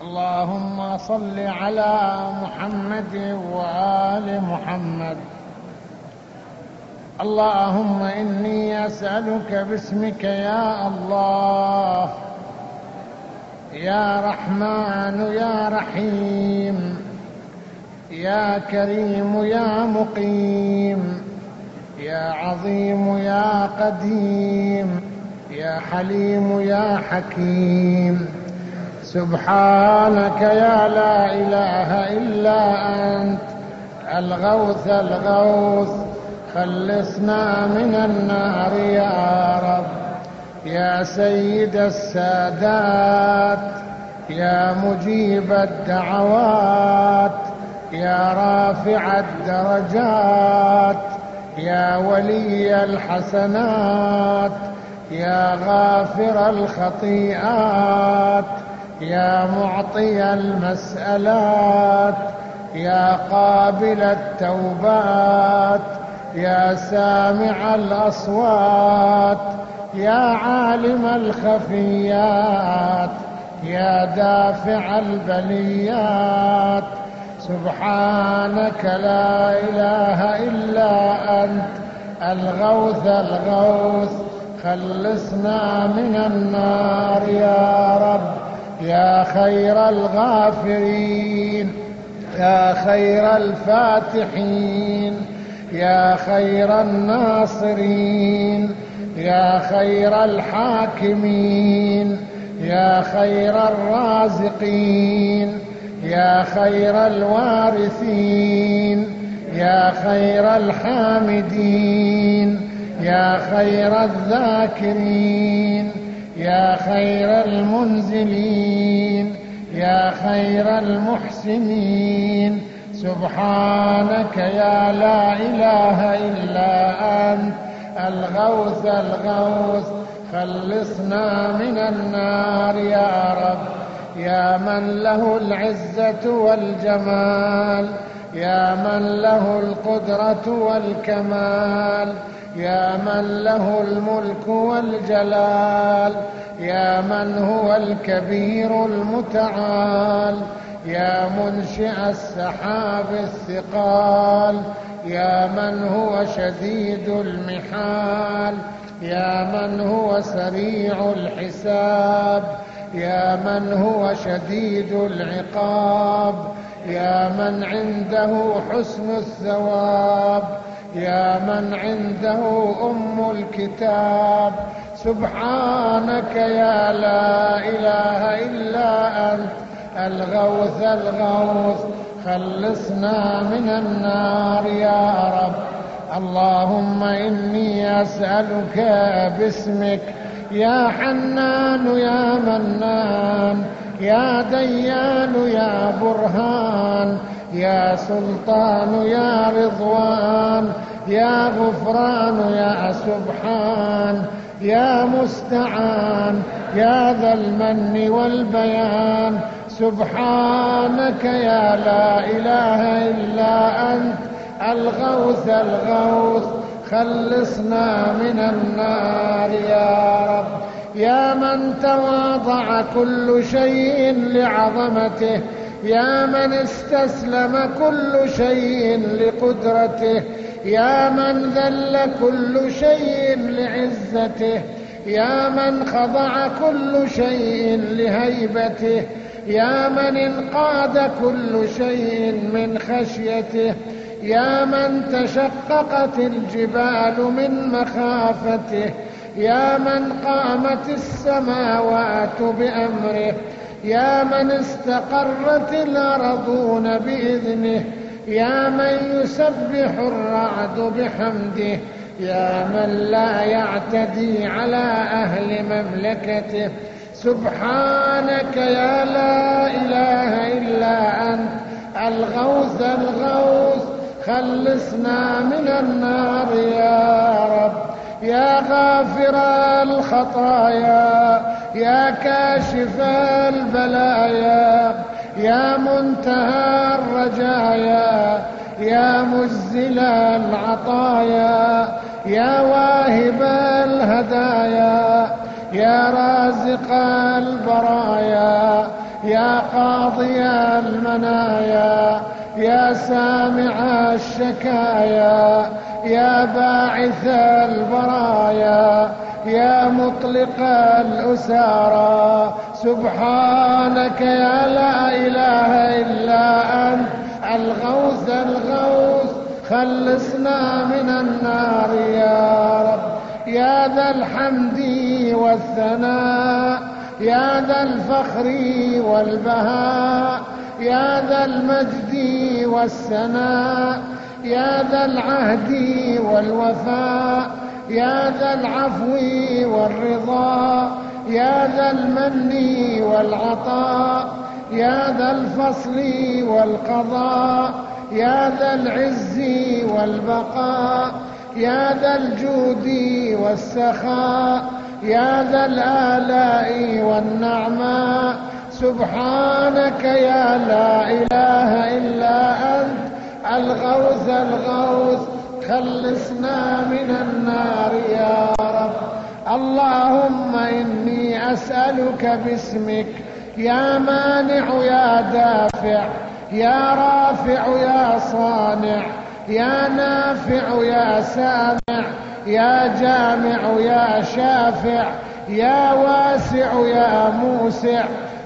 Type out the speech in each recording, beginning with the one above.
اللهم صل على محمد وآل محمد. اللهم إني أسألك باسمك يا الله، يا رحمن يا رحيم، يا كريم يا مقيم، يا عظيم يا قديم، يا حليم يا حكيم. سبحانك يا لا إله إلا أنت الغوث الغوث، خلصنا من النار يا رب. يا سيد السادات، يا مجيب الدعوات، يا رافع الدرجات، يا ولي الحسنات، يا غافر الخطيئات، يا معطي المسألات، يا قابل التوبات، يا سامع الأصوات، يا عالم الخفيات، يا دافع البليات. سبحانك لا إله إلا أنت الغوث الغوث، خلصنا من النار يا رب. يا خير الغافرين، يا خير الفاتحين، يا خير الناصرين، يا خير الحاكمين، يا خير الرازقين، يا خير الوارثين، يا خير الحامدين، يا خير الذاكرين، يا خير المنزلين، يا خير المحسنين. سبحانك يا لا إله إلا أنت الغوث الغوث، خلصنا من النار يا رب. يا من له العزة والجمال، يا من له القدرة والكمال، يا من له الملك والجلال، يا من هو الكبير المتعال، يا منشئ السحاب الثقال، يا من هو شديد المحال، يا من هو سريع الحساب، يا من هو شديد العقاب، يا من عنده حسن الثواب، يا من عنده أم الكتاب. سبحانك يا لا إله إلا أنت الغوث الغوث، خلصنا من النار يا رب. اللهم إني أسألك باسمك يا حنان يا منان، يا ديان يا برهان، يا سلطان يا رضوان، يا غفران يا سبحان، يا مستعان، يا ذا المن والبيان. سبحانك يا لا إله إلا أنت الغوث الغوث، خلصنا من النار يا رب. يا من تواضع كل شيء لعظمته، يا من استسلم كل شيء لقدرته، يا من ذل كل شيء لعزته، يا من خضع كل شيء لهيبته، يا من انقاد كل شيء من خشيته، يا من تشققت الجبال من مخافته، يا من قامت السماوات بأمره، يا من استقرت الأرضون بإذنه، يا من يسبح الرعد بحمده، يا من لا يعتدي على أهل مملكته. سبحانك يا لا إله إلا أنت الغوث الغوث، خلصنا من النار يا رب. يا غافر الخطايا، يا كاشف البلايا، يا منتهى الرجايا، يا مجزل العطايا، يا واهب الهدايا، يا رازق البرايا، يا قاضي المنايا، يا سامع الشكايا، يا باعث البرايا، يا مطلق الأسارى. سبحانك يا لا إله إلا أنت الغوث الغوث، خلصنا من النار يا رب. يا ذا الحمد والثناء، يا ذا الفخر والبهاء، يا ذا المجد والسناء، يا ذا العهد والوفاء، يا ذا العفو والرضا، يا ذا المن والعطاء، يا ذا الفصل والقضاء، يا ذا العز والبقاء، يا ذا الجود والسخاء، يا ذا الآلاء والنعماء. سبحانك يا لا إله إلا أنت الغوث الغوث، خلصنا من النار يا رب. اللهم إني أسألك باسمك يا مانع يا دافع، يا رافع يا صانع، يا نافع يا سامع، يا جامع يا شافع، يا واسع يا موسع.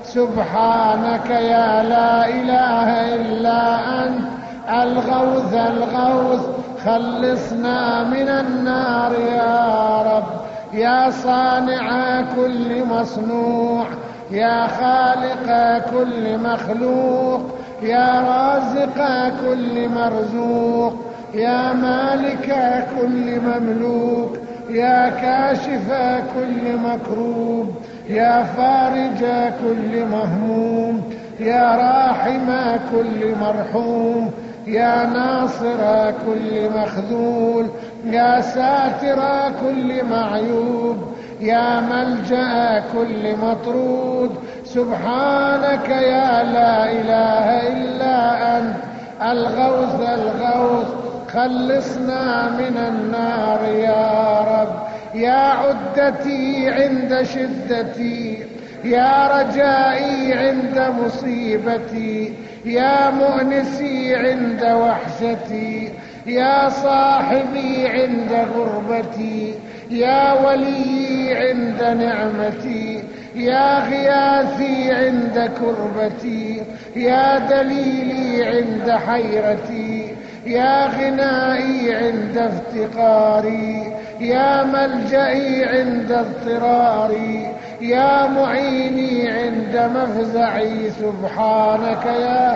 سبحانك يا لا إله إلا أنت الغوث الغوث، خلصنا من النار يا رب. يا صانع كل مصنوع، يا خالق كل مخلوق، يا رازق كل مرزوق، يا مالك كل مملوك، يا كاشف كل مكروب، يا فارج كل مهموم، يا راحم كل مرحوم، يا ناصر كل مخذول، يا ساتر كل معيوب، يا ملجأ كل مطرود. سبحانك يا لا إله إلا أنت الغوث الغوث، خلصنا من النار يا رب. يا عدتي عند شدتي، يا رجائي عند مصيبتي، يا مؤنسي عند وحشتي، يا صاحبي عند غربتي، يا ولي عند نعمتي، يا غياثي عند كربتي، يا دليلي عند حيرتي، يا غنائي عند افتقاري، يا ملجئي عند اضطراري، يا معيني عند مفزعي. سبحانك يا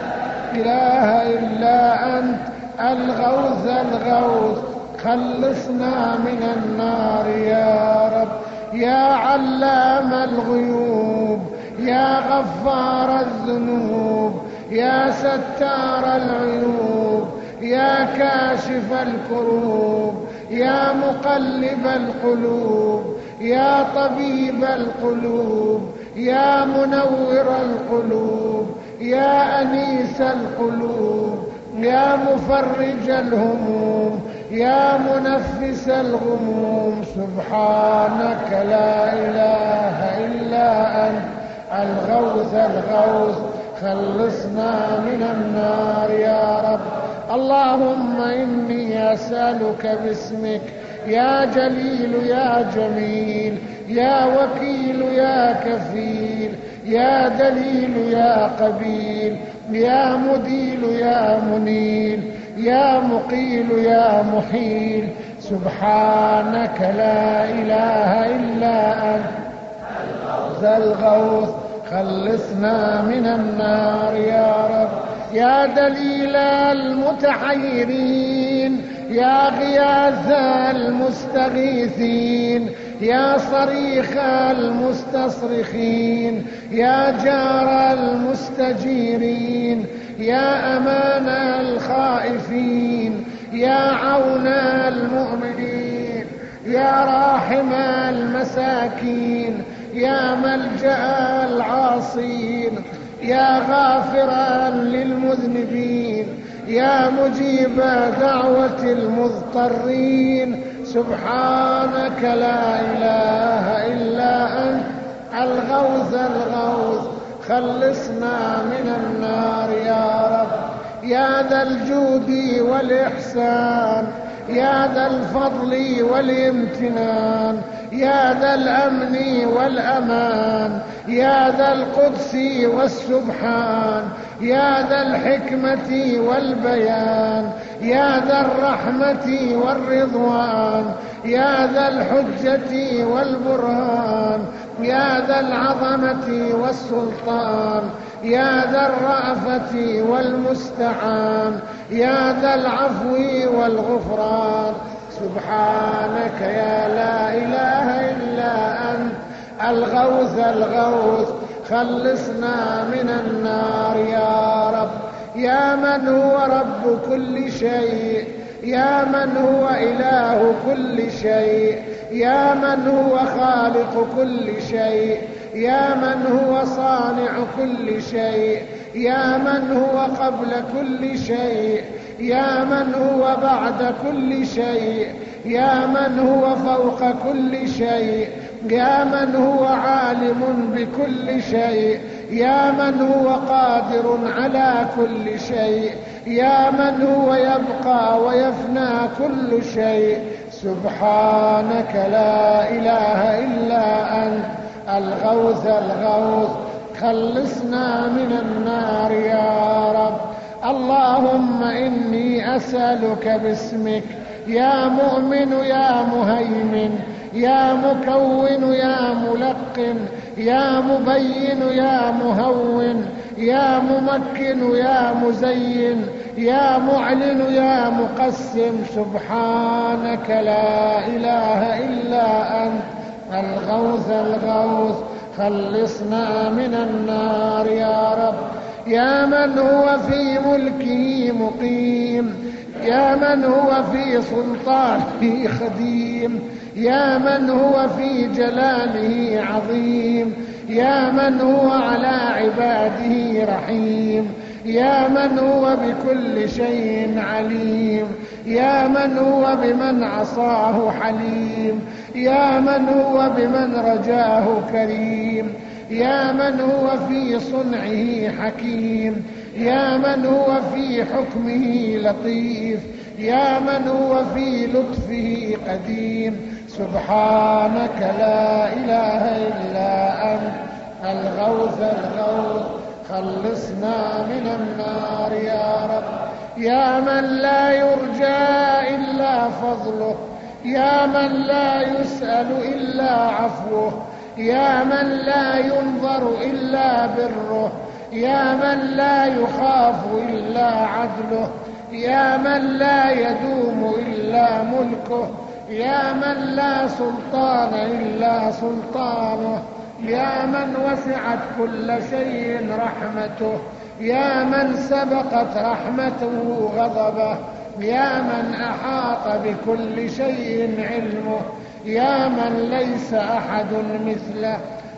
إله إلا أنت الغوث الغوث، خلصنا من النار يا رب. يا علام الغيوب، يا غفار الذنوب، يا ستار العيوب، يا كاشف الكروب، يا مقلب القلوب، يا طبيب القلوب، يا منور القلوب، يا أنيس القلوب، يا مفرج الهموم، يا منفس الغموم. سبحانك لا إله إلا أنت الغوث الغوث، خلصنا من النار يا رب. اللهم إني أسألك باسمك يا جليل يا جميل، يا وكيل يا كفيل، يا دليل يا قبيل، يا مديل يا منيل، يا مقيل يا محيل. سبحانك لا إله إلا أنت الغوث، خلصنا من النار يا رب. يا دليل المتحيرين، يا غياث المستغيثين، يا صريخ المستصرخين، يا جار المستجيرين، يا أمان الخائفين، يا عون المؤمنين، يا راحم المساكين، يا ملجأ العاصين، يا غافرا للمذنبين، يا مجيب دعوة المضطرين. سبحانك لا إله إلا أنت الغوث الغوث، خلصنا من النار يا رب. يا ذا الجود والإحسان، يا ذا الفضل والامتنان، يا ذا الأمن والأمان، يا ذا القدس والسبحان، يا ذا الحكمة والبيان، يا ذا الرحمة والرضوان، يا ذا الحجة والبرهان، يا ذا العظمة والسلطان، يا ذا الرأفة والمستعان، يا ذا العفو والغفران. سبحانك يا لا إله إلا أنت الغوث الغوث، خلصنا من النار يا رب. يا من هو رب كل شيء، يا من هو إله كل شيء، يا من هو خالق كل شيء، يا من هو صانع كل شيء، يا من هو قبل كل شيء، يا من هو بعد كل شيء، يا من هو فوق كل شيء، يا من هو عالم بكل شيء، يا من هو قادر على كل شيء، يا من هو يبقى ويفنى كل شيء. سبحانك لا إله إلا أنت الغوث الغوث، خلصنا من النار يا رب. اللهم إني أسألك باسمك يا مؤمن يا مهيمن، يا مكون يا ملقن، يا مبين يا مهون، يا ممكن يا مزين، يا معلن يا مقسم. سبحانك لا إله إلا أنت الغوث الغوث، خلصنا من النار يا رب. يا من هو في ملكه مقيم، يا من هو في سلطانه خديم، يا من هو في جلاله عظيم، يا من هو على عباده رحيم، يا من هو بكل شيء عليم، يا من هو بمن عصاه حليم، يا من هو بمن رجاه كريم، يا من هو في صنعه حكيم، يا من هو في حكمه لطيف، يا من هو في لطفه قديم. سبحانك لا إله إلا أنت الغوث الغوث، خلصنا من النار يا رب. يا من لا يرجى إلا فضله، يا من لا يسأل إلا عفوه، يا من لا ينظر إلا بره، يا من لا يخاف إلا عدله، يا من لا يدوم إلا ملكه، يا من لا سلطان إلا سلطانه، يا من وسعت كل شيء رحمته، يا من سبقت رحمته غضبه، يا من أحاط بكل شيء علمه، يا من ليس أحد مثله.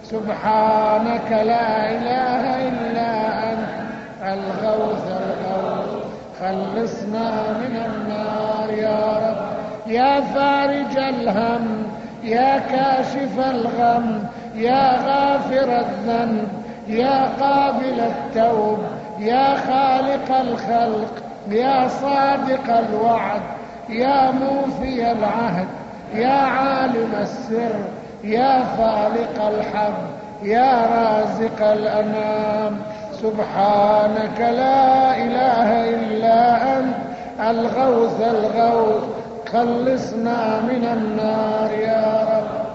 سبحانك لا إله إلا أنت الغوث الغوث، خلصنا من النار يا رب. يا فارج الهم، يا كاشف الغم، يا غافر الذنب، يا قابل التوب، يا خالق الخلق، يا صادق الوعد، يا موفي العهد، يا عالم السر، يا فالق الحب، يا رازق الأنام. سبحانك لا إله إلا أنت الغوث الغوث، خلصنا من النار يا رب.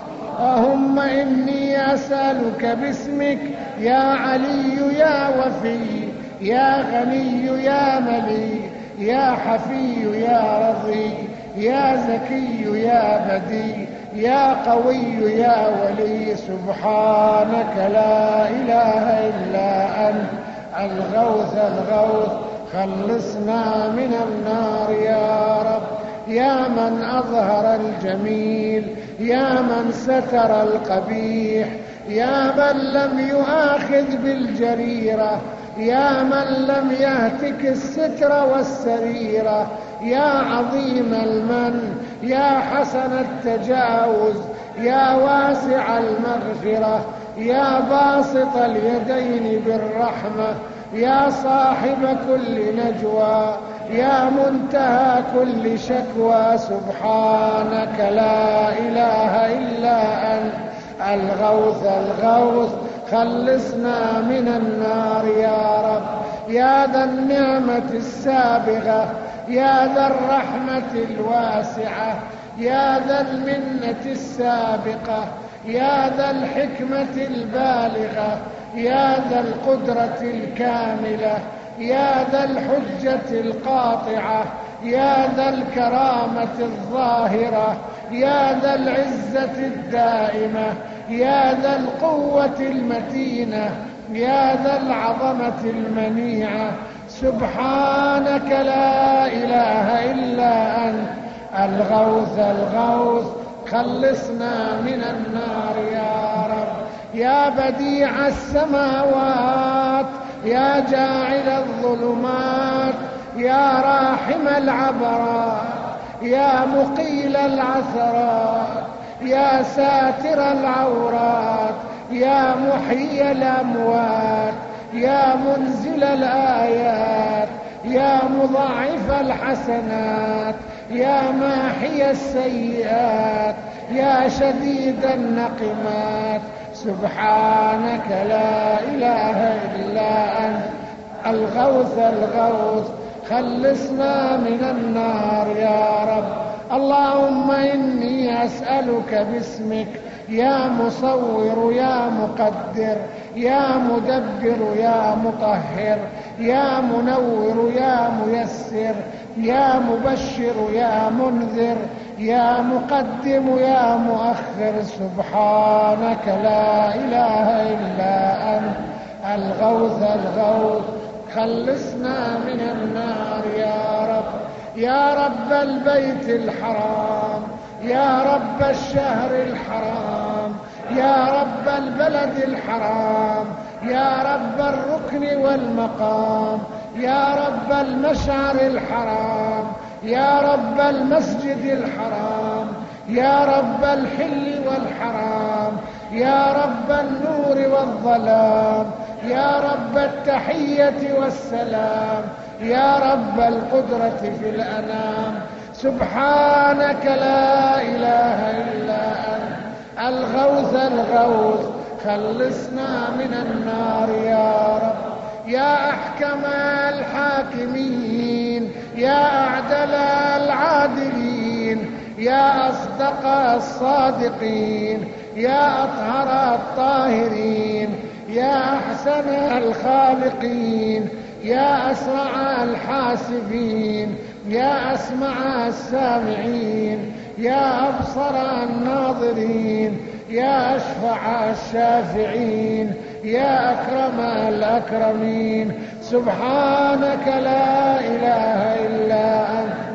اللهم إني أسألك باسمك يا علي يا وفي، يا غني يا ملي، يا حفي يا رضي، يا زكي يا بدي، يا قوي يا ولي. سبحانك لا إله إلا أنت الغوث الغوث، خلصنا من النار يا رب. يا من أظهر الجميل، يا من ستر القبيح، يا من لم يؤاخذ بالجريرة، يا من لم يهتك الستر والسريرة، يا عظيم المن، يا حسن التجاوز، يا واسع المغفرة، يا باسط اليدين بالرحمة، يا صاحب كل نجوى، يا منتهى كل شكوى. سبحانك لا إله إلا أنت الغوث الغوث، خلصنا من النار يا رب. يا ذا النعمة السابغة، يا ذا الرحمة الواسعة، يا ذا المنة السابقة، يا ذا الحكمة البالغة، يا ذا القدرة الكاملة، يا ذا الحجة القاطعة، يا ذا الكرامة الظاهرة، يا ذا العزة الدائمة، يا ذا القوة المتينة، يا ذا العظمة المنيعة. سبحانك لا إله إلا أنت الغوث الغوث، خلصنا من النار يا رب. يا بديع السماوات، يا جاعل الظلمات، يا راحم العبرات، يا مقيل العثرات، يا ساتر العورات، يا محيي الأموات، يا منزل الآيات، يا مضاعف الحسنات، يا ماحي السيئات، يا شديد النقمات. سبحانك لا إله إلا أنت الغوث الغوث، خلصنا من النار يا رب. اللهم إني أسألك باسمك يا مصور يا مقدر، يا مدبر يا مطهر، يا منور يا ميسر، يا مبشر يا منذر، يا مقدم يا مؤخر. سبحانك لا إله إلا أنت الغوث الغوث، خلصنا من النار يا رب. يا رب البيت الحرام، يا رب الشهر الحرام، يا رب البلد الحرام، يا رب الركن والمقام، يا رب المشعر الحرام، يا رب المسجد الحرام، يا رب الحل والحرام، يا رب النور والظلام، يا رب التحية والسلام، يا رب القدرة في الأنام. سبحانك لا إله إلا أنت الغوث الغوث، خلصنا من النار يا رب. يا أحكم الحاكمين، يا أعدل العادلين، يا أصدق الصادقين، يا أطهر الطاهرين، يا أحسن الخالقين، يا أسرع الحاسبين، يا أسمع السامعين، يا أبصر الناظرين، يا أشفع الشافعين، يا أكرم الأكرمين. سبحانك لا إله إلا أنت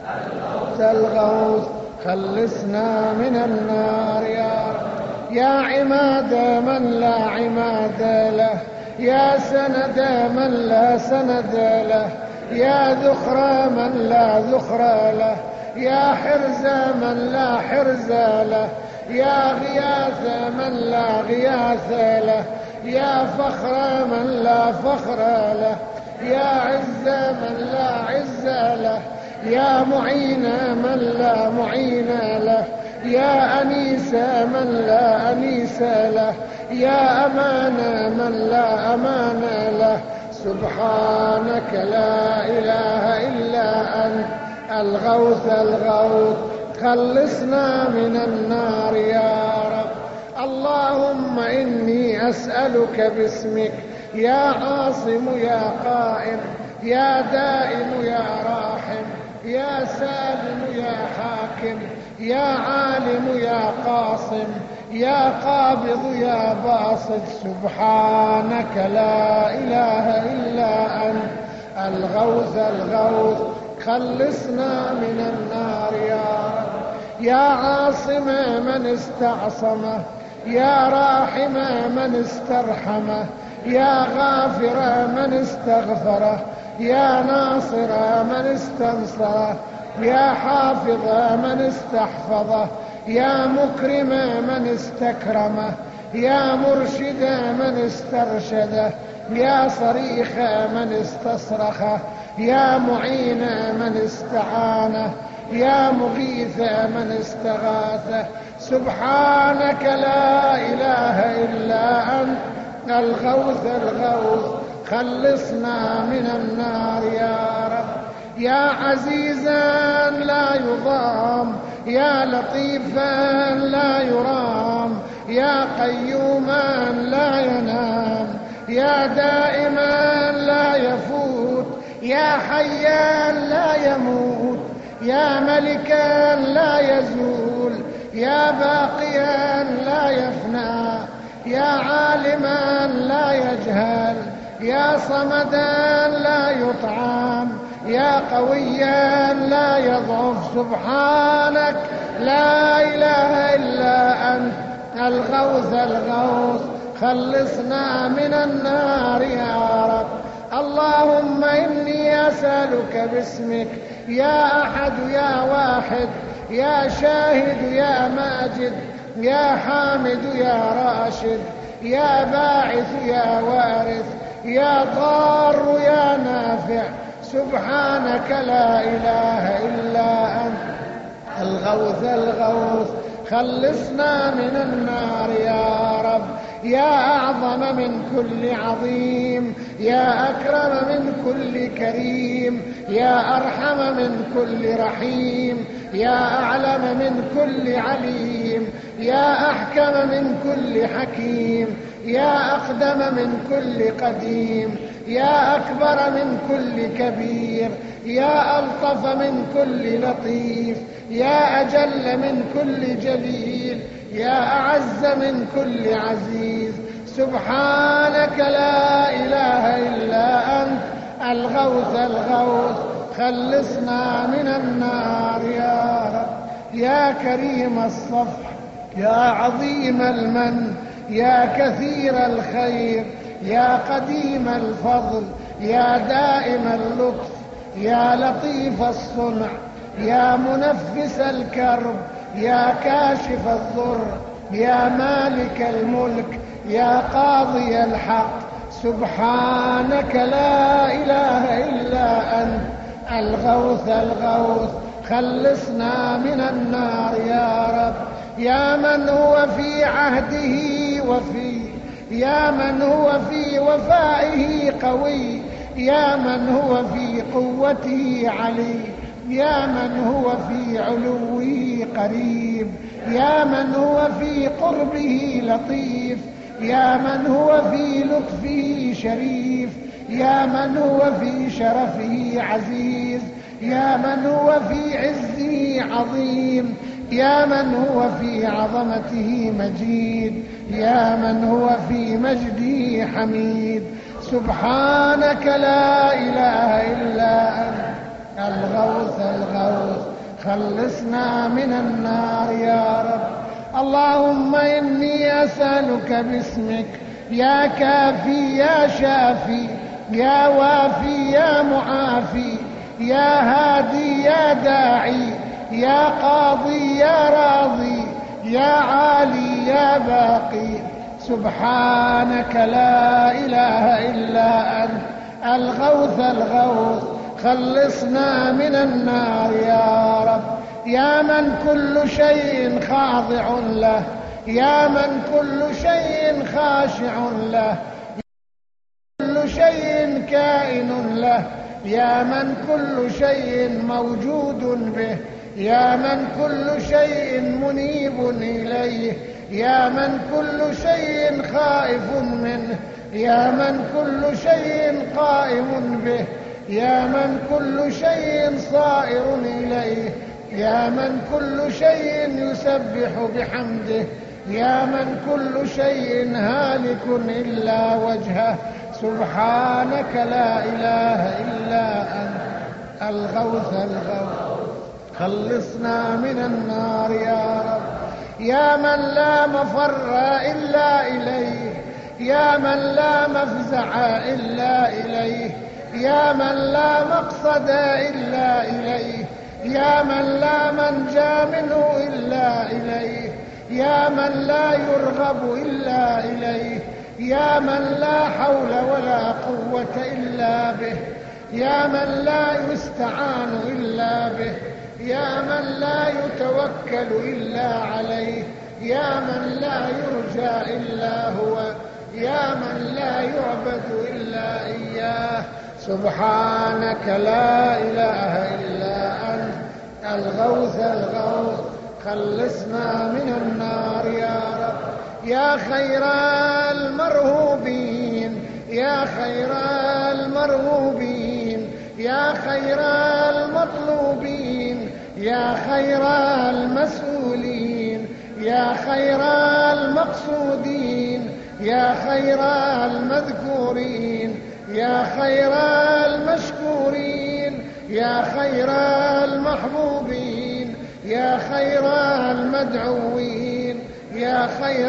الغوث، خلصنا من النار يا رب. يا عماد من لا عماد له، يا سند من لا سند له، يا ذخر من لا ذخر له، يا حرز من لا حرز له، يا غياث من لا غياث له، يا فخر من لا فخر له، يا عز من لا عز له، يا معين من لا معين له، يا أنيس من لا أنيس له، يا أمان من لا أمان له. سبحانك لا إله إلا أنت الغوث الغوث، خلصنا من النار يا رب. اللهم إني أسألك باسمك يا عاصم يا قائم، يا دائم يا راحم، يا سالم يا حاكم، يا عالم يا قاصم، يا قابض يا باسط. سبحانك لا إله إلا أنت الغوث الغوث، خلصنا من النار يا رب. يا عاصم من استعصمه، يا راحم من استرحمه، يا غافر من استغفره، يا ناصر من استنصره، يا حافظ من استحفظه، يا مكرم من استكرمه، يا مرشد من استرشده، يا صريخ من استصرخه، يا معين من استعانه، يا مغيث من استغاثه. سبحانك لا إله إلا أنت الغوث الغوث، خلصنا من النار يا رب. يا عزيزا لا يضام، يا لطيفا لا يرام، يا قيوما لا ينام، يا دائما لا يفوت، يا حيا لا يموت، يا ملكا لا يزول، يا باقيا لا يفنى، يا عالما لا يجهل، يا صمدا لا يطعم، يا قويا لا يضعف. سبحانك لا إله إلا أنت الغوث الغوث، خلصنا من النار يا رب. اللهم إني أسألك باسمك يا أحد يا واحد، يا شاهد يا ماجد، يا حامد يا راشد، يا باعث يا وارث، يا ضار يا نافع. سبحانك لا إله إلا أنت الغوث الغوث، خلصنا من النار يا رب. يا أعظم من كل عظيم، يا أكرم من كل كريم، يا أرحم من كل رحيم، يا أعلم من كل عليم، يا أحكم من كل حكيم، يا أقدم من كل قديم، يا أكبر من كل كبير، يا ألطف من كل لطيف، يا أجل من كل جليل، يا أعز من كل عزيز. سبحانك لا إله إلا أنت الغوث الغوث، خلصنا من النار يا رب. يا كريم الصفح، يا عظيم المن، يا كثير الخير، يا قديم الفضل، يا دائم اللطف، يا لطيف الصنع، يا منفس الكرب، يا كاشف الضر، يا مالك الملك، يا قاضي الحق. سبحانك لا إله إلا أنت الغوث الغوث، خلصنا من النار يا رب. يا من هو في عهده وفي، يا من هو في وفائه قوي، يا من هو في قوته علي، يا من هو في علوه قريب، يا من هو في قربه لطيف، يا من هو في لطفه شريف، يا من هو في شرفه عزيز، يا من هو في عزه عظيم، يا من هو في عظمته مجيد، يا من هو في مجده حميد. سبحانك لا إله إلا أنت الغوث الغوث، خلصنا من النار يا رب. اللهم إني أسألك باسمك يا كافي يا شافي، يا وافي يا معافي، يا هادي يا داعي، يا قاضي يا راضي، يا عالي يا باقي. سبحانك لا إله إلا أنت الغوث الغوث، خلصنا من النار يا رب. يا من كل شيء خاضع له، يا من كل شيء خاشع له، كل شيء كائن له، يا من كل شيء موجود به، يا من كل شيء منيب إليه، يا من كل شيء خائف منه، يا من كل شيء قائم به، يا من كل شيء صائر إليه، يا من كل شيء يسبح بحمده، يا من كل شيء هالك إلا وجهه. سبحانك لا إله إلا أنت الغوث الغوث، خلصنا من النار يا رب. يا من لا مفر إلا إليه، يا من لا مفزع إلا إليه، يا من لا مقصد إلا إليه، يا من لا منجى منه إلا إليه. يا من لا يرغب إلا إليه، يا من لا حول ولا قوة إلا به، يا من لا يستعان إلا به، يا من لا يتوكل إلا عليه، يا من لا يرجى إلا هو، يا من لا يعبد إلا إياه. سبحانك لا إله إلا أنت الغوث الغوث، خلصنا من النار يا رب. يا خير المرهوبين، يا خير المرغوبين، يا خير المطلوبين، يا خير المسؤولين، يا خير المقصودين، يا خير المذكورين، يا خير المشكورين، يا خير المحبوبين، يا خير المدعوين، يا خير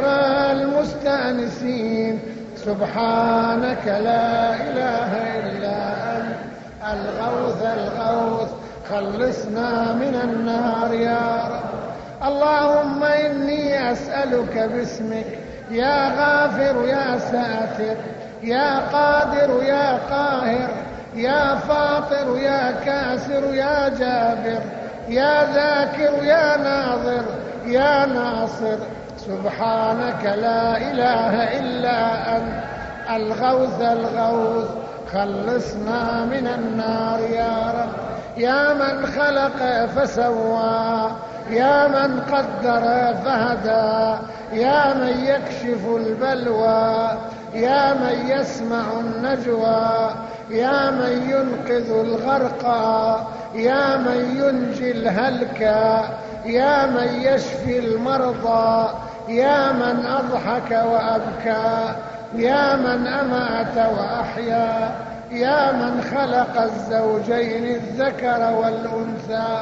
المستأنسين. سبحانك لا إله إلا أنت الغوث الغوث، خلصنا من النار يا رب. اللهم إني أسألك باسمك يا غافر يا ساتر، يا قادر يا قاهر، يا فاطر يا كاسر يا جابر، يا ذاكر يا ناظر يا ناصر. سبحانك لا إله إلا أنت الغوث الغوث، خلصنا من النار يا رب. يا من خلق فسوى، يا من قدر فهدى، يا من يكشف البلوى، يا من يسمع النجوى، يا من ينقذ الغرقى، يا من ينجي الهلكى، يا من يشفي المرضى، يا من أضحك وأبكى، يا من أمات وأحيا، يا من خلق الزوجين الذكر والأنثى.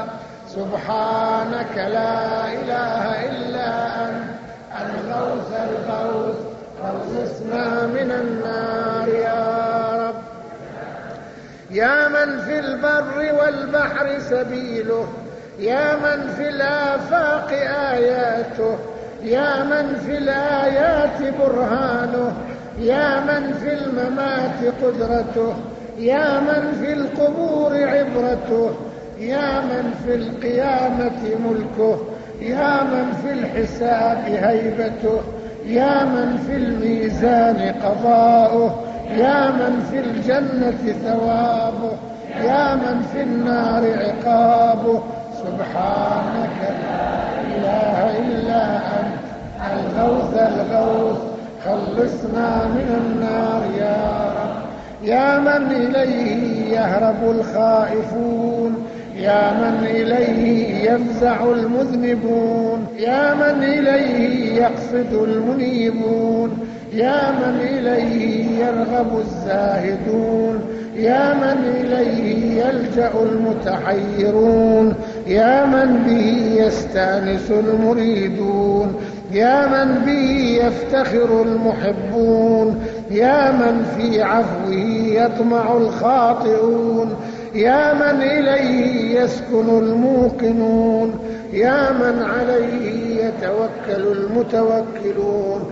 سبحانك لا إله إلا أنت الغوث الغوث، خلصنا من النار يا رب. يا من في البر والبحر سبيله، يا من في الآفاق آياته، يا من في الآيات برهانه، يا من في الممات قدرته، يا من في القبور عبرته، يا من في القيامة ملكه، يا من في الحساب هيبته، يا من في الميزان قضاؤه، يا من في الجنة ثوابه، يا من في النار عقابه. سبحانك لا إله إلا أنت الغوث الغوث، خلصنا من النار يا رب. يا من إليه يهرب الخائفون، يا من إليه يفزع المذنبون، يا من إليه يقصد المنيبون، يا من إليه يرغب الزاهدون، يا من إليه يلجأ المتحيرون، يا من به يستأنس المريدون، يا من به يفتخر المحبون، يا من في عفوه يطمع الخاطئون، يا من إليه يسكن الموقنون، يا من عليه يتوكل المتوكلون.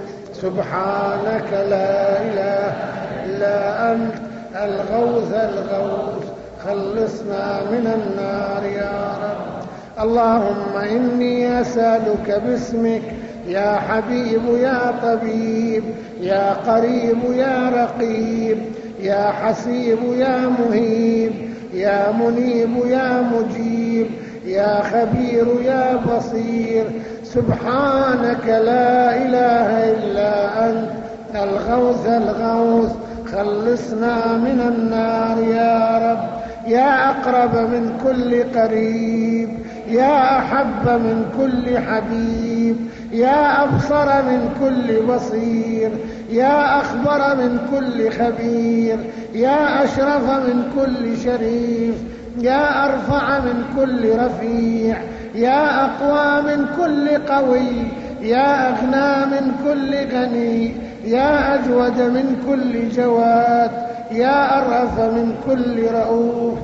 سبحانك لا إله إلا أنت الغوث الغوث، خلصنا من النار يا رب. اللهم إني أسألك باسمك يا حبيب يا طبيب، يا قريب يا رقيب، يا حسيب يا مهيب، يا منيب يا مجيب، يا خبير يا بصير. سبحانك لا إله إلا أنت الغوث الغوث، خلصنا من النار يا رب. يا أقرب من كل قريب، يا أحب من كل حبيب، يا أبصر من كل بصير، يا أخبر من كل خبير، يا أشرف من كل شريف، يا أرفع من كل رفيع، يا أقوى من كل قوي، يا أغنى من كل غني، يا أجود من كل جواد، يا أرأف من كل رؤوف.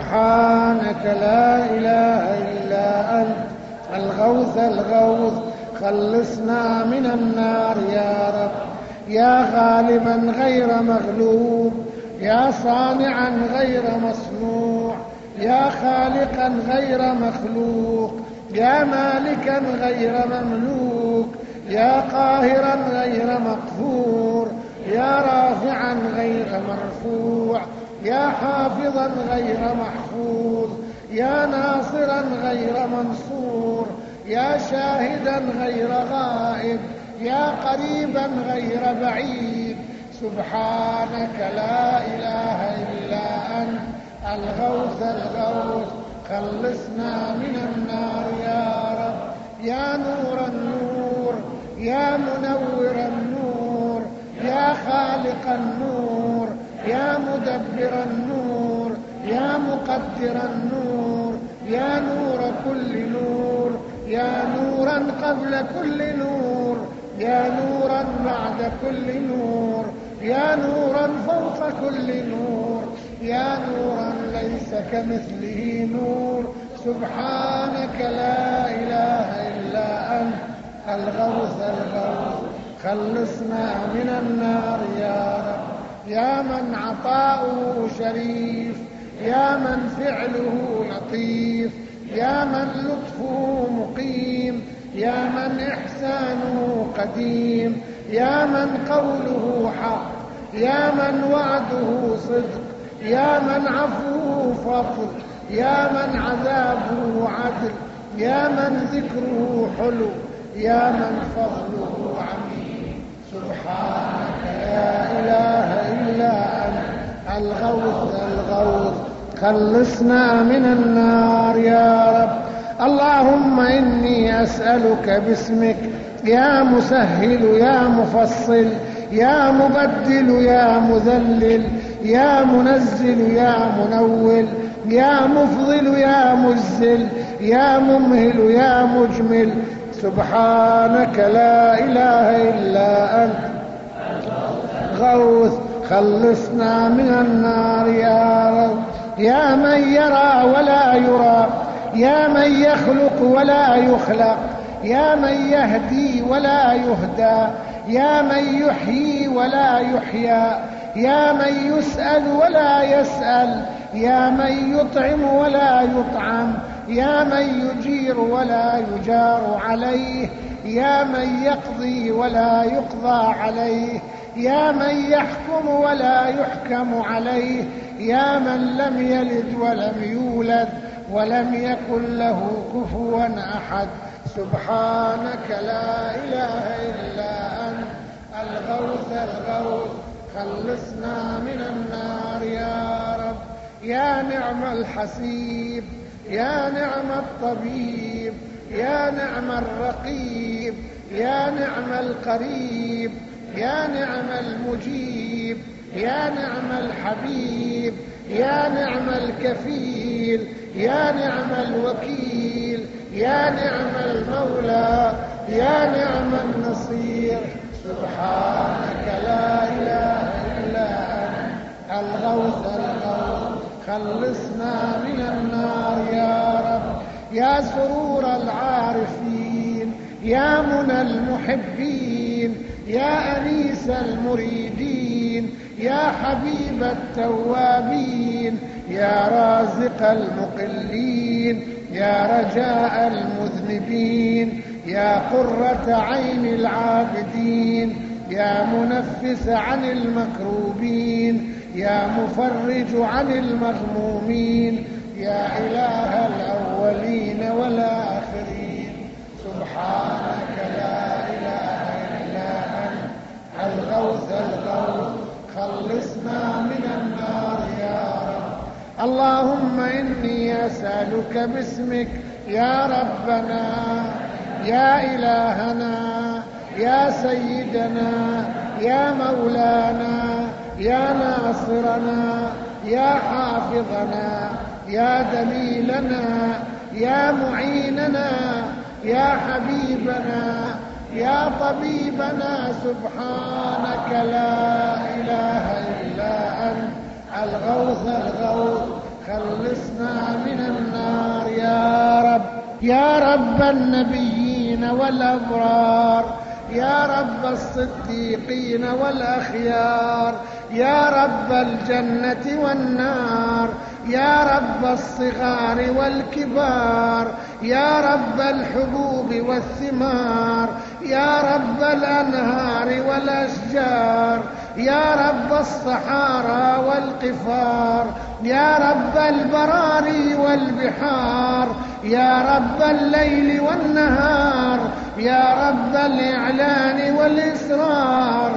سبحانك لا إله إلا أنت الغوث الغوث، خلصنا من النار يا رب. يا غالبا غير مغلوب، يا صانعا غير مصنوع، يا خالقا غير مخلوق، يا مالكا غير مملوك، يا قاهرا غير مقهور، يا رافعا غير مرفوع، يا حافظا غير محفوظ، يا ناصرا غير منصور، يا شاهدا غير غائب، يا قريبا غير بعيد. سبحانك لا إله إلا أنت الغوث الغوث. خلصنا من النار يا رب. يا نور النور، يا منور النور، يا خالق النور، يا مدبر النور، يا مقدر النور، يا نور كل نور، يا نورا قبل كل نور، يا نورا بعد كل نور، يا نورا فوق كل نور، يا نورا ليس كمثله نور. سبحانك لا إله إلا أنت الغوث الغوث. خلصنا من النار يا رب. يا من عطاؤه شريف، يا من فعله لطيف، يا من لطفه مقيم، يا من إحسانه قديم، يا من قوله حق، يا من وعده صدق، يا من عفوه فضل، يا من عذابه عدل، يا من ذكره حلو، يا من فضله عميم. سبحانك لا إله إلا أنت الغوث الغوث. خلصنا من النار يا رب. اللهم إني أسألك باسمك يا مسهل يا مفصل، يا مبدل يا مذلل، يا منزل يا منول، يا مفضل يا مجزل، يا ممهل يا مجمل. سبحانك لا إله إلا أنت غوث. خلصنا من النار يا رب. يا من يرى ولا يرى، يا من يخلق ولا يخلق، يا من يهدي ولا يهدى، يا من يحيي ولا يحيى، يا من يسأل ولا يسأل، يا من يطعم ولا يطعم، يا من يجير ولا يجار عليه، يا من يقضي ولا يقضى عليه، يا من يحكم ولا يحكم عليه، يا من لم يلد ولم يولد ولم يكن له كفوا أحد. سبحانك لا إله إلا أنت الغوث الغوث. خلصنا من النار يا رب. يا نعم الحسيب، يا نعم الطبيب، يا نعم الرقيب، يا نعم القريب، يا نعم المجيب، يا نعم الحبيب، يا نعم الكفيل، يا نعم الوكيل، يا نعم المولى، يا نعم النصير. سبحانك لا إله إلا أنت الغوث الغوث. خلصنا من النار يا رب. يا سرور العارفين، يا منى المحبين، يا أنيس المريدين، يا حبيب التوابين، يا رازق المقلين، يا رجاء المذنبين، يا قرة عين العابدين، يا منفس عن المكروبين، يا مفرج عن المغمومين، يا إله الأولين والآخرين. سبحانك لا إله إلا أنت الغوث الغوث. خلصنا من النار يا رب. اللهم إني أسألك باسمك يا ربنا، يا إلهنا، يا سيدنا، يا مولانا، يا ناصرنا، يا حافظنا، يا دليلنا، يا معيننا، يا حبيبنا، يا طبيبنا. سبحانك لا إله إلا أنت الغوث الغوث. خلصنا من النار يا رب. يا رب النبيين والأبرار، يا رب الصديقين والأخيار، يا رب الجنة والنار، يا رب الصغار والكبار، يا رب الحبوب والثمار، يا رب الأنهار والأشجار، يا رب الصحارى والقفار، يا رب البراري والبحار، يا رب الليل والنهار، يا رب الإعلان والإسرار.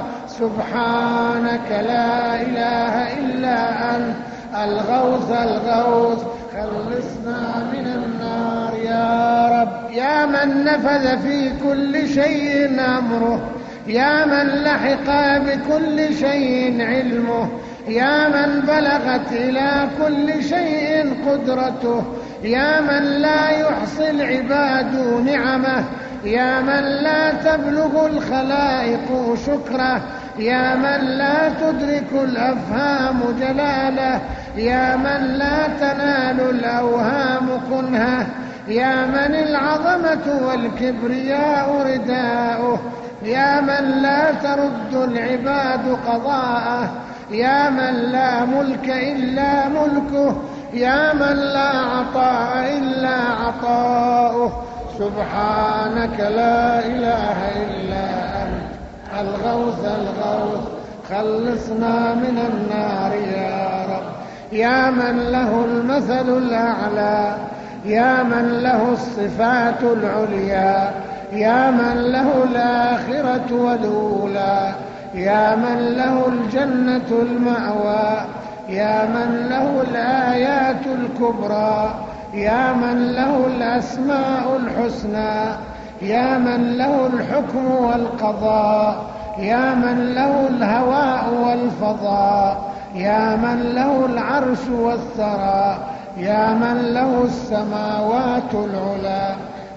سبحانك لا إله إلا أنت الغوث الغوث، خلصنا من النار يا رب. يا من نفذ في كل شيء أمره، يا من لحق بكل شيء علمه، يا من بلغت إلى كل شيء قدرته، يا من لا يحصي العباد نعمه، يا من لا تبلغ الخلائق شكره، يا من لا تدرك الأفهام جلاله، يا من لا تنال الأوهام كنهه، يا من العظمة والكبرياء رداؤه، يا من لا ترد العباد قضاءه، يا من لا ملك إلا ملكه، يا من لا عطاء إلا عطاؤه. سبحانك لا إله إلا أنت الغوث الغوث، خلصنا من النار يا رب. يا من له المثل الأعلى، يا من له الصفات العليا، يا من له الآخرة والأولى، يا من له الجنة المأوى، يا من له الآيات الكبرى، يا من له الأسماء الحسنى، يا من له الحكم والقضاء، يا من له الهواء والفضاء، يا من له العرش والثرى، يا من له السماوات العلى.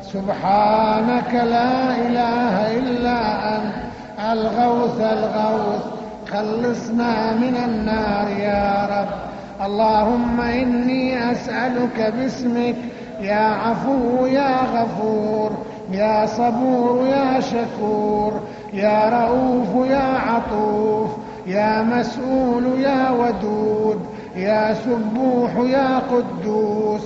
سبحانك لا إله إلا أنت الغوث الغوث، خلصنا من النار يا رب. اللهم إني أسألك باسمك يا عفو يا غفور، يا صبور يا شكور، يا رؤوف يا عطوف، يا مسؤول يا ودود، يا سبوح يا قدوس.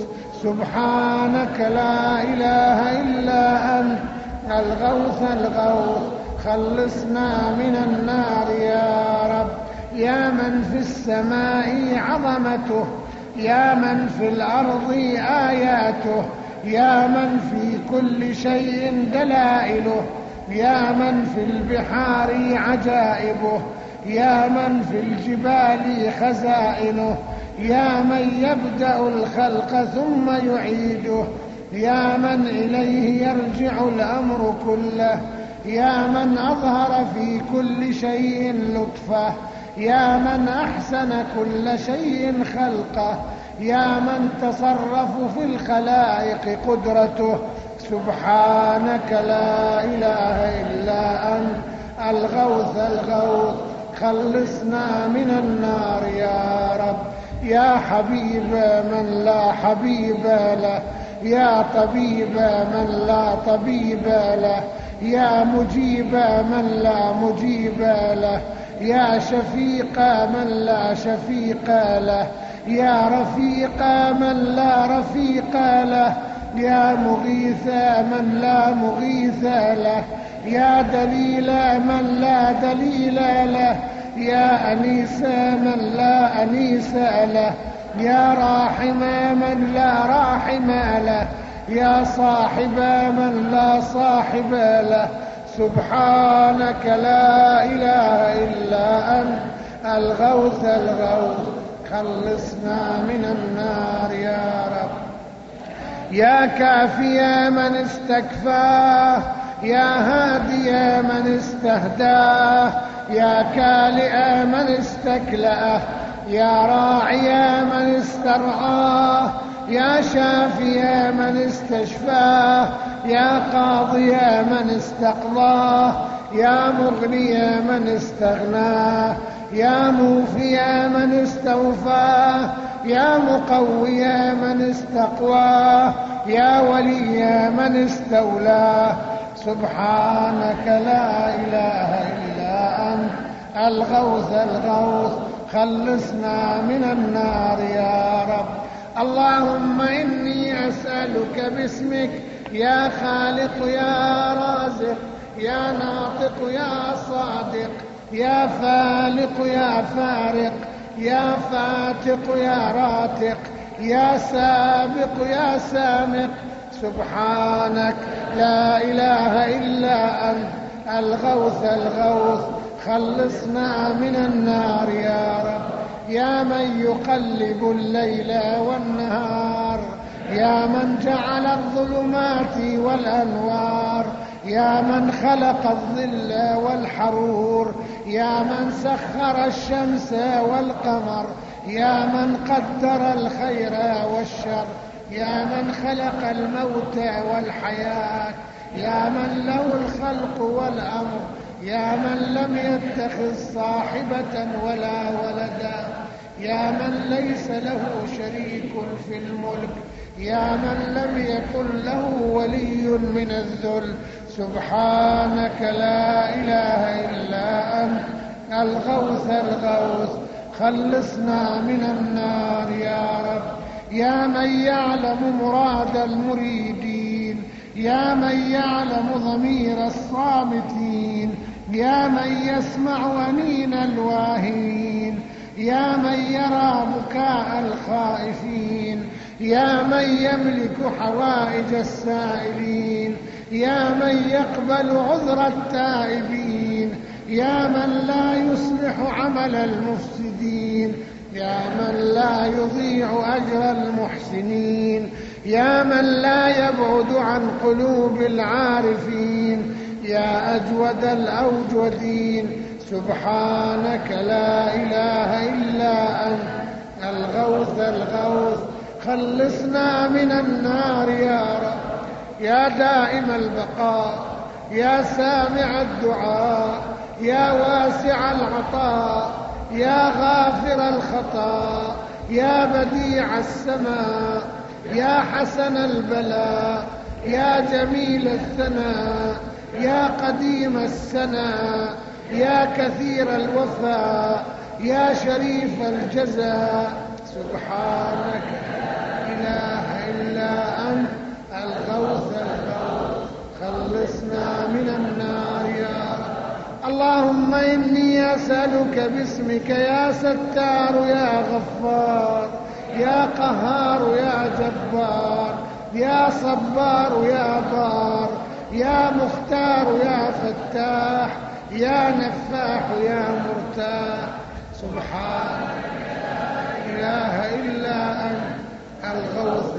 سبحانك لا إله إلا أنت الغوث الغوث، خلصنا من النار يا رب. يا من في السماء عظمته، يا من في الأرض آياته، يا من في كل شيء دلائله، يا من في البحار عجائبه، يا من في الجبال خزائنه، يا من يبدأ الخلق ثم يعيده، يا من إليه يرجع الأمر كله، يا من أظهر في كل شيء لطفه، يا من أحسن كل شيء خلقه، يا من تصرف في الخلائق قدرته. سبحانك لا إله إلا أنت الغوث الغوث، خلصنا من النار يا رب. يا حبيب من لا حبيب له، يا طبيب من لا طبيب له، يا مجيب من لا مجيب له، يا شفيق من لا شفيق له، يا رفيق من لا رفيق له، يا مغيث من لا مغيث له، يا دليل من لا دليل له، يا أنيس من لا أنيس له، يا راحم من لا راحم له، يا صاحب من لا صاحب له. سبحانك لا إله إلا أنت الغوث الغوث، خلصنا من النار يا رب. يا كافي من استكفاه، يا هادي من استهداه، يا كالئ من استكلأه، يا راعي من استرعاه، يا شافي من استشفاه، يا قاضي من استقضاه، يا مغني من استغناه، يا موفي من استوفاه، يا مقوي من استقواه، يا ولي من استولاه. سبحانك لا إله إلا أنت الغوث الغوث خلصنا من النار يا رب. اللهم إني أسألك باسمك يا خالق يا رازق يا ناطق يا صادق يا فالق يا فارق يا فاتق يا راتق يا سابق يا سامق، سبحانك لا إله إلا أنت الغوث الغوث خلصنا من النار يا رب. يا من يقلب الليل والنهار، يا من جعل الظلمات والأنوار، يا من خلق الظل والحرور، يا من سخر الشمس والقمر، يا من قدر الخير والشر، يا من خلق الموت والحياة، يا من له الخلق والأمر، يا من لم يتخذ صاحبة ولا ولدا، يا من ليس له شريك في الملك، يا من لم يكن له ولي من الذل، سبحانك لا إله إلا أنت الغوث الغوث خلصنا من النار يا رب. يا من يعلم مراد المريدين، يا من يعلم ضمير الصامتين، يا من يسمع أنين الواهين، يا من يرى بكاء الخائفين، يا من يملك حوائج السائلين، يا من يقبل عذر التائبين، يا من لا يصلح عمل المفسدين، يا من لا يضيع أجر المحسنين، يا من لا يبعد عن قلوب العارفين، يا أجود الأوجودين، سبحانك لا إله إلا أنت الغوث الغوث خلصنا من النار يا رب. يا دائم البقاء، يا سامع الدعاء، يا واسع العطاء، يا غافر الخطا، يا بديع السماء، يا حسن البلاء، يا جميل الثناء، يا قديم السناء، يا كثير الوفاء، يا شريف الجزاء، سبحانك لا إله إلا أنت الغوث الغوث خلصنا من النار يا رب. اللهم إني أسألك باسمك يا ستار يا غفار يا قهار يا جبار يا صبار يا بار يا مختار يا فتاح يا نفاح يا مرتاح، سبحانك لا إله إلا أنت الغوث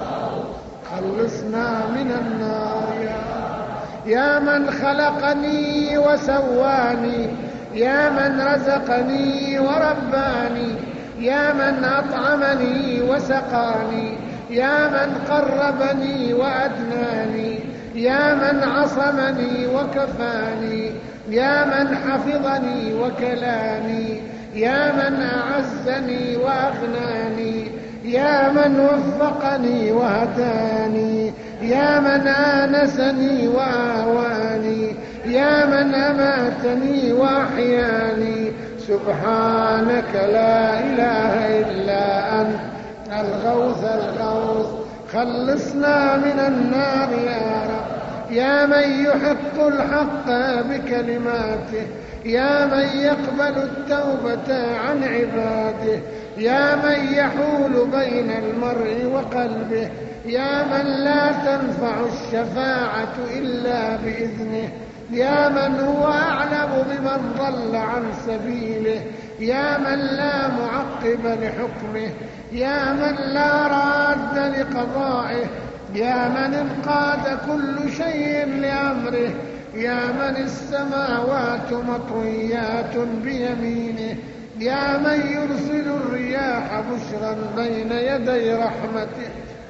خلصنا من النار يا من خلقني وسواني، يا من رزقني ورباني، يا من أطعمني وسقاني، يا من قربني وأدناني، يا من عصمني وكفاني، يا من حفظني وكلاني، يا من أعزني وأغناني، يا من وفقني وهداني، يا من آنسني وآواني، يا من أماتني وأحياني، سبحانك لا إله إلا أنت الغوث الغوث خلصنا من النار يا رب. يا من يحق الحق بكلماته، يا من يقبل التوبة عن عباده، يا من يحول بين المرء وقلبه، يا من لا تنفع الشفاعة إلا بإذنه، يا من هو أعلم بمن ضل عن سبيله، يا من لا معقب لحكمه، يا من لا راد لقضائه، يا من انقاد كل شيء لأمره، يا من السماوات مطويات بيمينه، يا من يرسل الرياح بشرا بين يدي رحمته،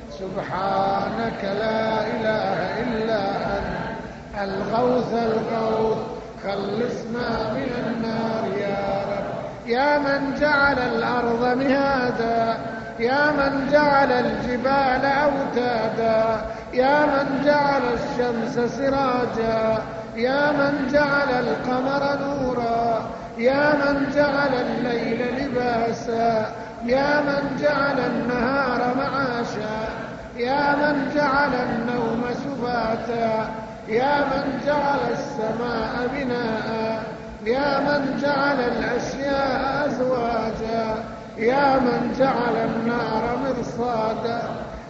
سبحانك لا إله إلا أنت الغوث الغوث خلصنا من النار يا رب. يا من جعل الأرض مهادا، يا من جعل الجبال أوتادا، يا من جعل الشمس سراجا، يا من جعل القمر نورا، يا من جعل الليل لباسا، يا من جعل النهار معاشا، يا من جعل النوم سباتا، يا من جعل السماء بناء، يا من جعل الأشياء أزواجا، يا من جعل النار مرصادا.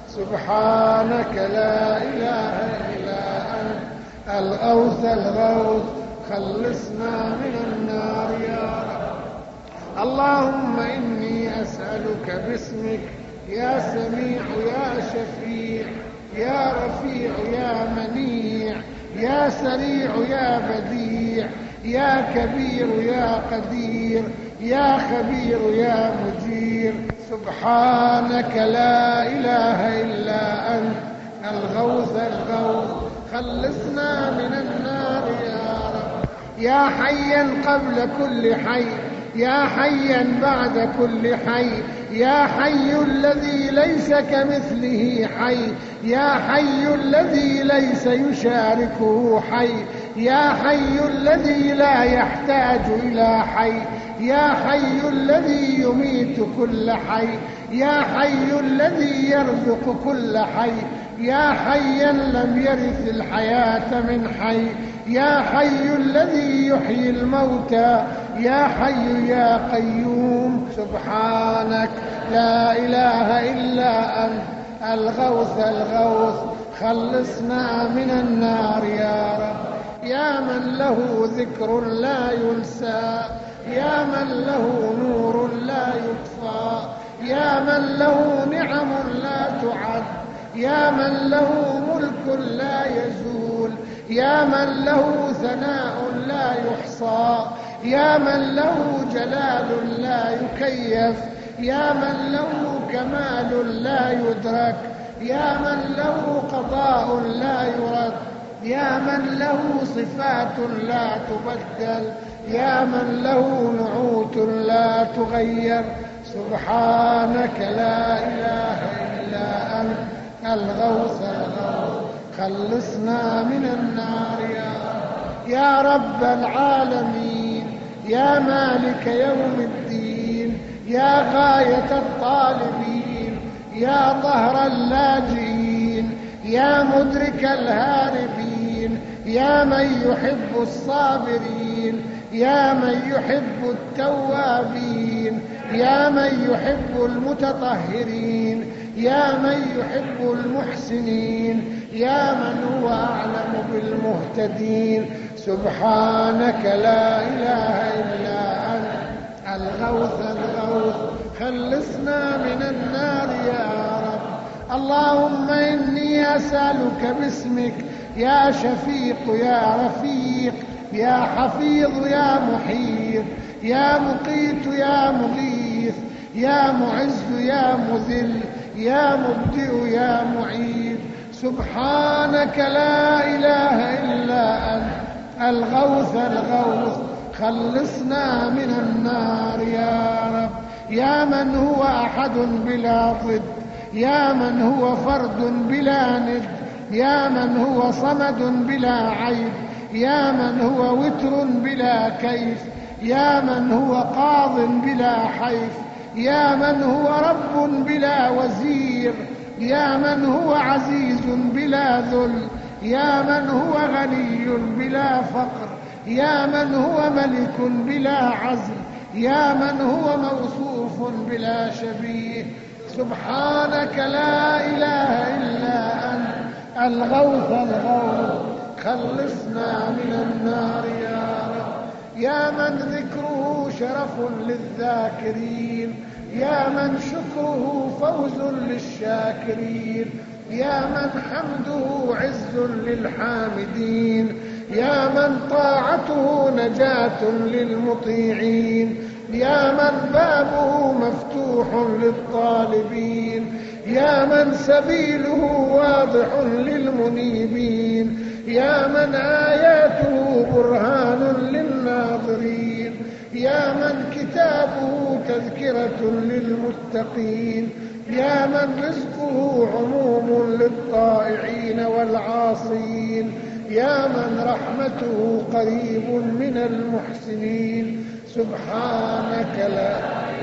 سبحانك لا إله إلا أنت الغوث الغوث، خلصنا من النار يا رب. اللهم إني أسألك باسمك يا سميع يا شفيع يا رفيع يا منيع يا سريع يا بديع يا كبير يا قدير يا خبير يا مجير. سبحانك لا إله إلا أنت الغوث الغوث، خلصنا من النار يا رب. يا حيا قبل كل حي، يا حيا بعد كل حي، يا حي الذي ليس كمثله حي، يا حي الذي ليس يشاركه حي، يا حي الذي لا يحتاج إلى حي، يا حي الذي يميت كل حي، يا حي الذي يرزق كل حي، يا حيا لم يرث الحياة من حي، يا حي الذي يحيي الموتى، يا حي يا قيوم. سبحانك لا إله إلا أنت الغوث الغوث، خلصنا من النار يا رب. يا من له ذكر لا ينسى، يا من له نور لا يطفى، يا من له نعم لا تعد، يا من له ملك لا يزول، يا من له ثناء لا يحصى، يا من له جلال لا يكيف، يا من له كمال لا يدرك، يا من له قضاء لا يرد، يا من له صفات لا تبدل، يا من له نعوت لا تغير. سبحانك لا إله إلا أنت الغوث الغوث، خلصنا من النار يا رب العالمين، يا مالك يوم الدين، يا غاية الطالبين، يا ظهر اللاجئين، يا مدرك الهاربين، يا من يحب الصابرين، يا من يحب التوابين، يا من يحب المتطهرين، يا من يحب المحسنين، يا من هو أعلم بالمهتدين. سبحانك لا إله إلا أنت الغوث الغوث، خلصنا من النار يا رب. اللهم إني أسألك باسمك يا شفيق يا رفيق يا حفيظ يا محيط يا مقيت يا مغيث يا معز يا مذل يا مبدئ يا معيد. سبحانك لا إله إلا أنت الغوث الغوث، خلصنا من النار يا رب. يا من هو أحد بلا ضد، يا من هو فرد بلا ند، يا من هو صمد بلا عيب، يا من هو وتر بلا كيف، يا من هو قاض بلا حيف، يا من هو رب بلا وزير، يا من هو عزيز بلا ذل، يا من هو غني بلا فقر، يا من هو ملك بلا عزل، يا من هو موصوف بلا شبيه. سبحانك لا إله إلا أنت الغوث الغوث، خلصنا من النار يا رب. يا من ذكره شرف للذاكرين، يا من شكره فوز للشاكرين، يا من حمده عز للحامدين، يا من طاعته نجاة للمطيعين، يا من بابه مفتوح للطالبين، يا من سبيله واضح للمنيبين، يا من آياته برهان للناظرين، يا من كتابه تذكرة للمتقين، يا من رزقه عموم للطائعين والعاصين، يا من رحمته قريب من المحسنين. سبحانك لا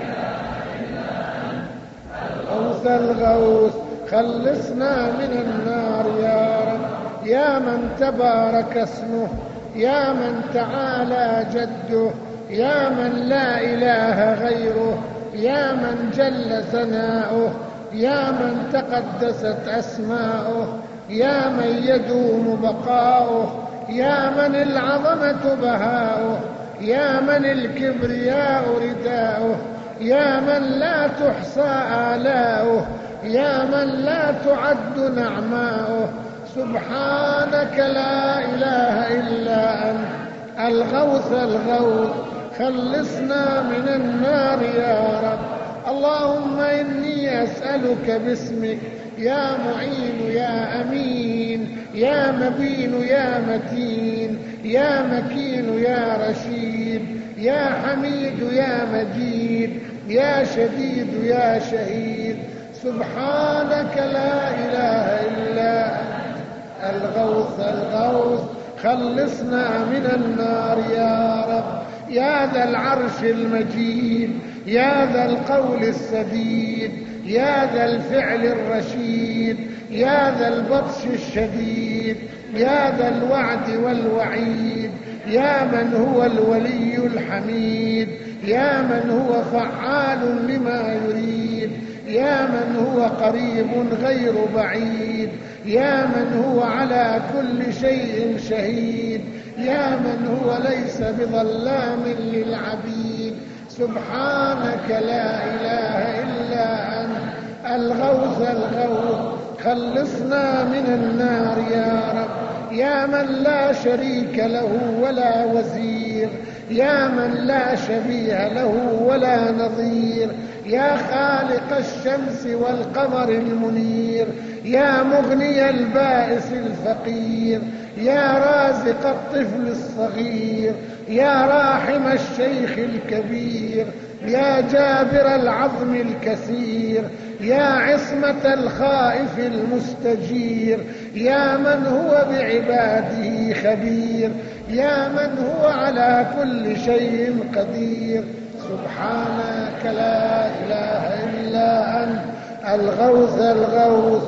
غوث الغوث خلصنا من النار يا رب، يا من تبارك اسمه، يا من تعالى جده، يا من لا إله غيره، يا من جل ثناؤه، يا من تقدست أسماؤه، يا من يدوم بقاؤه، يا من العظمة بهاؤه، يا من الكبرياء رداؤه، يا من لا تحصى آلاؤه، يا من لا تعد نعماؤه. سبحانك لا إله إلا أنت الغوث الغوث خلصنا من النار يا رب. اللهم إني أسألك باسمك يا معين يا أمين يا مبين يا متين يا مكين يا رشيد يا حميد يا مجيد يا شديد يا شهيد. سبحانك لا إله إلا أنت الغوث الغوث خلصنا من النار يا رب. يا ذا العرش المجيد، يا ذا القول السديد، يا ذا الفعل الرشيد، يا ذا البطش الشديد، يا ذا الوعد والوعيد، يا من هو الولي الحميد، يا من هو فعال لما يريد، يا من هو قريب غير بعيد، يا من هو على كل شيء شهيد، يا من هو ليس بظلام للعبيد. سبحانك لا إله إلا أنت الغوث الغوث خلصنا من النار يا رب. يا من لا شريك له ولا وزير، يا من لا شبيه له ولا نظير، يا خالق الشمس والقمر المنير، يا مغني البائس الفقير، يا رازق الطفل الصغير، يا راحم الشيخ الكبير، يا جابر العظم الكثير، يا عصمة الخائف المستجير، يا من هو بعباده خبير، يا من هو على كل شيء قدير. سبحانك لا إله إلا أنت الغوث الغوث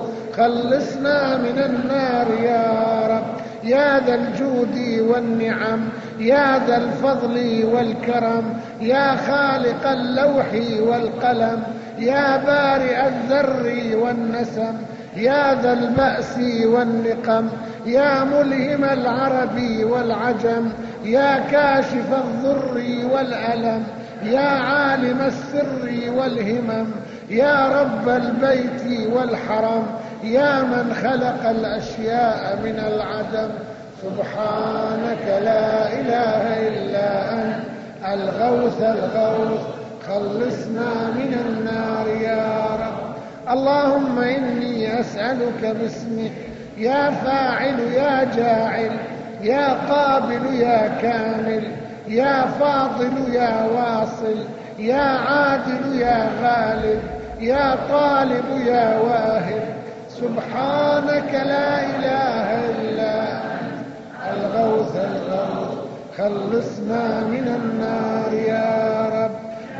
خلصنا من النار يا رب. يا ذا الجود والنعم، يا ذا الفضل والكرم، يا خالق اللوح والقلم، يا بارئ الذر والنسم، يا ذا البأس والنقم، يا ملهم العرب والعجم، يا كاشف الضر والألم، يا عالم السر والهمم، يا رب البيت والحرم، يا من خلق الأشياء من العدم. سبحانك لا إله إلا أنت الغوث الغوث خلصنا من النار يا رب. اللهم إني أسألك باسمك يا فاعل يا جاعل، يا قابل يا كامل، يا فاضل يا واصل، يا عادل يا غالب، يا طالب يا واهب. سبحانك لا إله إلا أنت الغوث الغوث خلصنا من النار يا رب.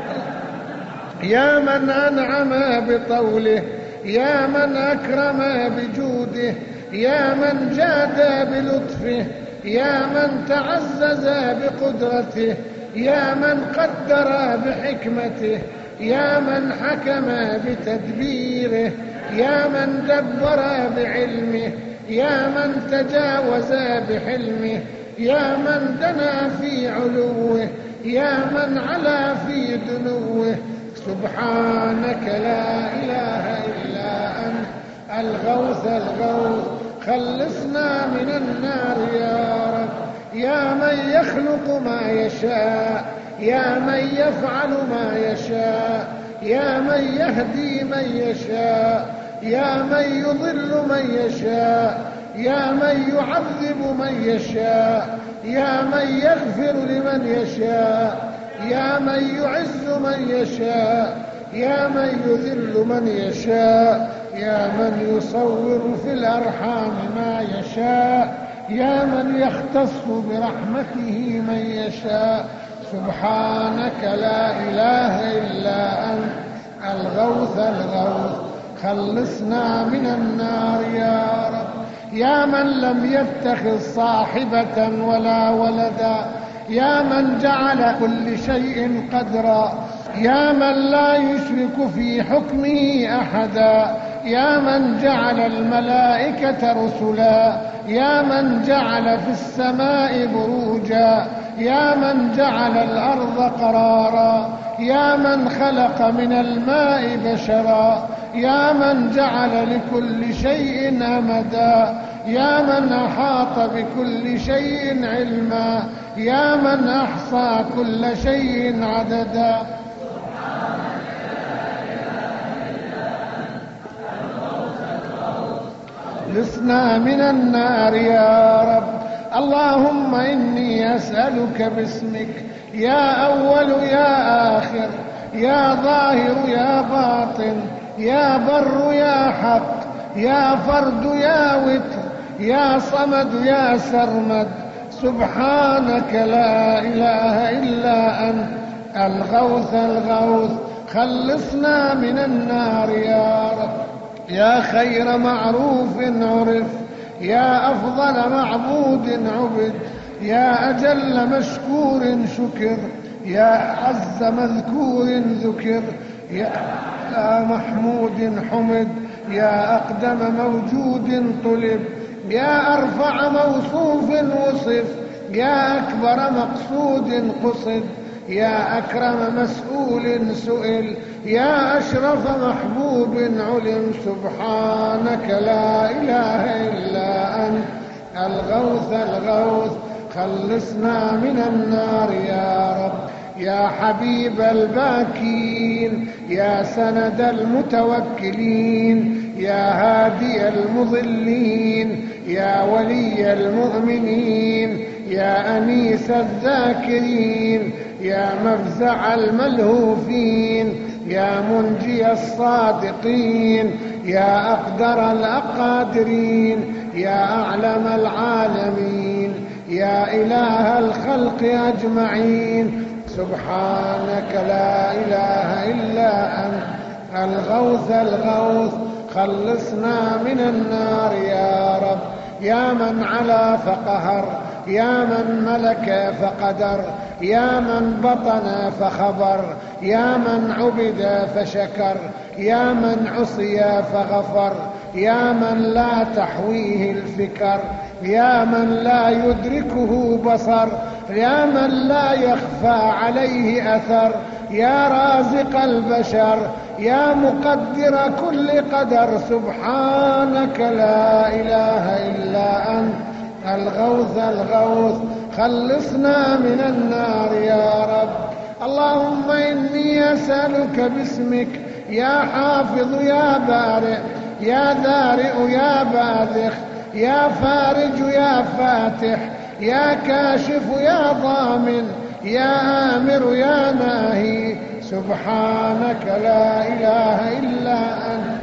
يا من أنعم بطوله، يا من أكرم بجوده، يا من جاد بلطفه، يا من تعزز بقدرته، يا من قدر بحكمته، يا من حكم بتدبيره، يا من دبر بعلمه، يا من تجاوز بحلمه، يا من دنا في علوه، يا من علا في دنوه. سبحانك لا إله إلا أنت الغوث الغوث خلصنا من النار يا رب. يا من يخلق ما يشاء، يا من يفعل ما يشاء، يا من يهدي من يشاء، يا من يضل من يشاء، يا من يعذب من يشاء، يا من يغفر لمن يشاء، يا من يعز من يشاء، يا من يذل من يشاء، يا من يصور في الأرحام ما يشاء، يا من يختص برحمته من يشاء. سبحانك لا إله إلا أنت الغوث الغوث، خلصنا من النار يا رب. يا من لم يتخذ صاحبة ولا ولدا، يا من جعل كل شيء قدرا، يا من لا يشرك في حكمه أحدا، يا من جعل الملائكة رسلا، يا من جعل في السماء بروجا، يا من جعل الأرض قرارا، يا من خلق من الماء بشرا، يا من جعل لكل شيء أمدا، يا من أحاط بكل شيء علما، يا من أحصى كل شيء عددا. خلصنا من النار يا رب. اللهم إني أسألك باسمك يا أول يا آخر، يا ظاهر يا باطن، يا بر يا حق، يا فرد يا وتر، يا صمد يا سرمد. سبحانك لا إله إلا أنت الغوث الغوث، خلصنا من النار يا رب. يا خير معروف عرف، يا أفضل معبود عبد، يا أجل مشكور شكر، يا أعز مذكور ذكر، يا محمود حمد، يا أقدم موجود طلب، يا أرفع موصوف وصف، يا أكبر مقصود قصد، يا أكرم مسؤول سئل، يا أشرف محبوب علم. سبحانك لا إله إلا أنت الغوث الغوث، خلصنا من النار يا رب. يا حبيب الباكين، يا سند المتوكلين، يا هادي المضلين، يا ولي المؤمنين، يا أنيس الذاكرين، يا مفزع الملهوفين، يا منجي الصادقين، يا أقدر الأقادرين، يا أعلم العالمين، يا إله الخلق أجمعين. سبحانك لا إله إلا أنت الغوث الغوث، خلصنا من النار يا رب. يا من علا فقهر، يا من ملك فقدر، يا من بطن فخبر، يا من عبد فشكر، يا من عصي فغفر، يا من لا تحويه الفكر، يا من لا يدركه بصر، يا من لا يخفى عليه أثر، يا رازق البشر، يا مقدر كل قدر. سبحانك لا إله إلا أنت الغوث الغوث، خلصنا من النار يا رب. اللهم إني أسألك باسمك يا حافظ يا بارئ، يا ذارئ يا باذخ، يا فارج يا فاتح، يا كاشف يا ضامن، يا آمر يا ناهي. سبحانك لا إله إلا أنت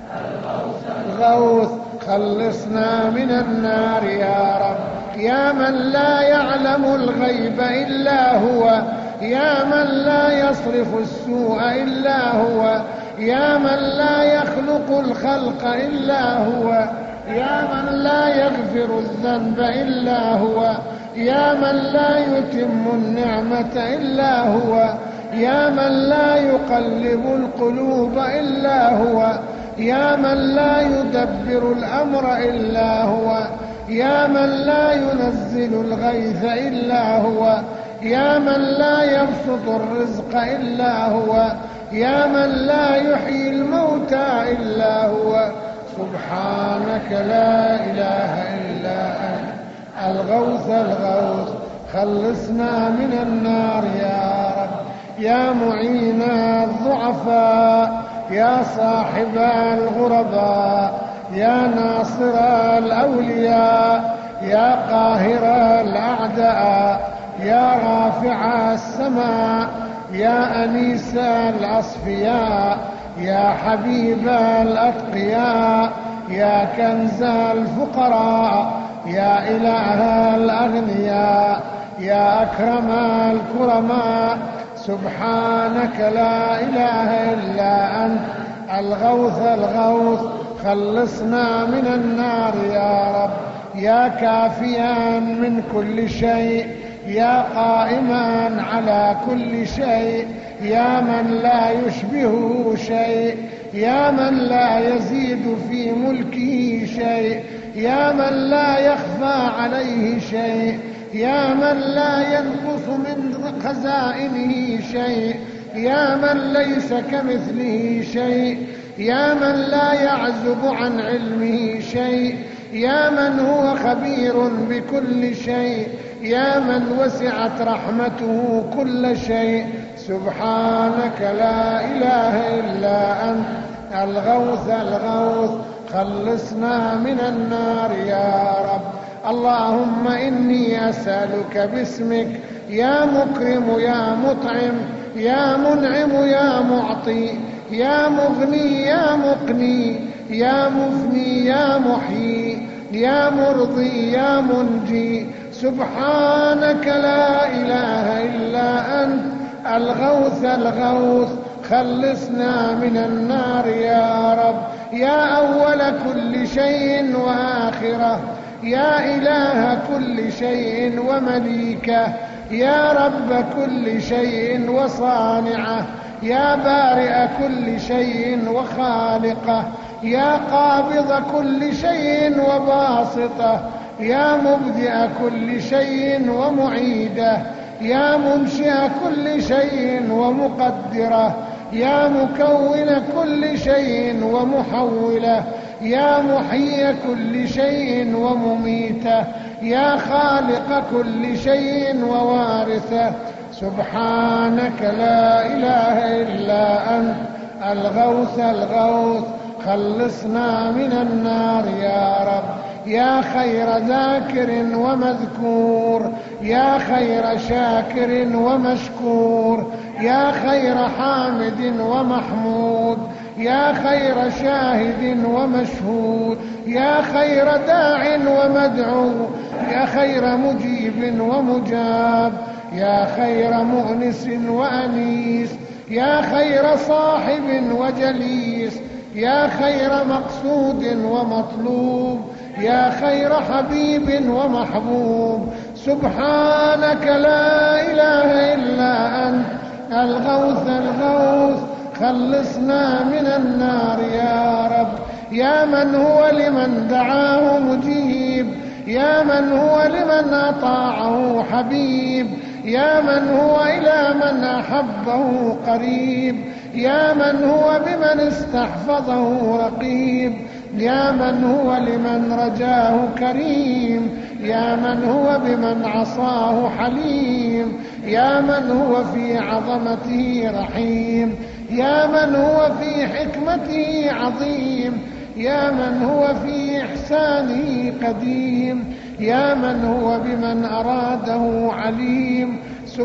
الغوث، خلصنا من النار يا رب. يا من لا يعلم الغيب إلا هو، يا من لا يصرف السوء إلا هو، يا من لا يخلق الخلق إلا هو، يا من لا يغفر الذنب إلا هو، يا من لا يتم النعمة إلا هو، يا من لا يقلب القلوب إلا هو، يا من لا يدبر الأمر إلا هو، يا من لا ينزل الغيث إلا هو، يا من لا يبسط الرزق إلا هو، يا من لا يحيي الموتى إلا هو. سبحانك لا إله إلا أنت الغوث الغوث، خلصنا من النار يا رب. يا معين الضعفاء، يا صاحب الغرباء، يا ناصر الأولياء، يا قاهر الأعداء، يا رافع السماء، يا أنيس الأصفياء، يا حبيب الأتقياء، يا كنز الفقراء، يا إله الأغنياء، يا أكرم الكرماء. سبحانك لا إله إلا أنت الغوث الغوث، خلصنا من النار يا رب. يا كافيا من كل شيء، يا قائما على كل شيء، يا من لا يشبهه شيء، يا من لا يزيد في ملكه شيء، يا من لا يخفى عليه شيء، يا من لا ينقص من خزائنه شيء، يا من ليس كمثله شيء، يا من لا يعزب عن علمه شيء، يا من هو خبير بكل شيء، يا من وسعت رحمته كل شيء. سبحانك لا إله إلا أنت الغوث الغوث، خلصنا من النار يا رب. اللهم إني أسألك باسمك يا مكرم يا مطعم يا منعم يا معطي يا مغني يا مقني يا مفني يا محيي يا مرضي يا منجي. سبحانك لا إله إلا أنت الغوث الغوث، خلصنا من النار يا رب. يا أول كل شيء وآخره، يا إله كل شيء ومليكه، يا رب كل شيء وصانعه، يا بارئ كل شيء وخالقه، يا قابض كل شيء وباسطه، يا مبدئ كل شيء ومعيده، يا منشئ كل شيء ومقدره، يا مكون كل شيء ومحوله، يا محيي كل شيء ومميته، يا خالق كل شيء ووارثه. سبحانك لا إله إلا أنت الغوث الغوث، خلصنا من النار يا رب. يا خير ذاكر ومذكور، يا خير شاكر ومشكور، يا خير حامد ومحمود، يا خير شاهد ومشهود، يا خير داع ومدعو، يا خير مجيب ومجاب، يا خير مؤنس وأنيس، يا خير صاحب وجليس، يا خير مقصود ومطلوب، يا خير حبيب ومحبوب. سبحانك لا إله إلا أنت الغوث الغوث، خلصنا من النار يا رب. يا من هو لمن دعاه مجيب، يا من هو لمن أطاعه حبيب، يا من هو إلى من أحبه قريب، يا من هو بمن استحفظه رقيب، يا من هو لمن رجاه كريم، يا من هو بمن عصاه حليم، يا من هو في عظمته رحيم، يا من هو في حكمته عظيم، يا من هو في إحسانه قديم، يا من هو بمن أراده عليم.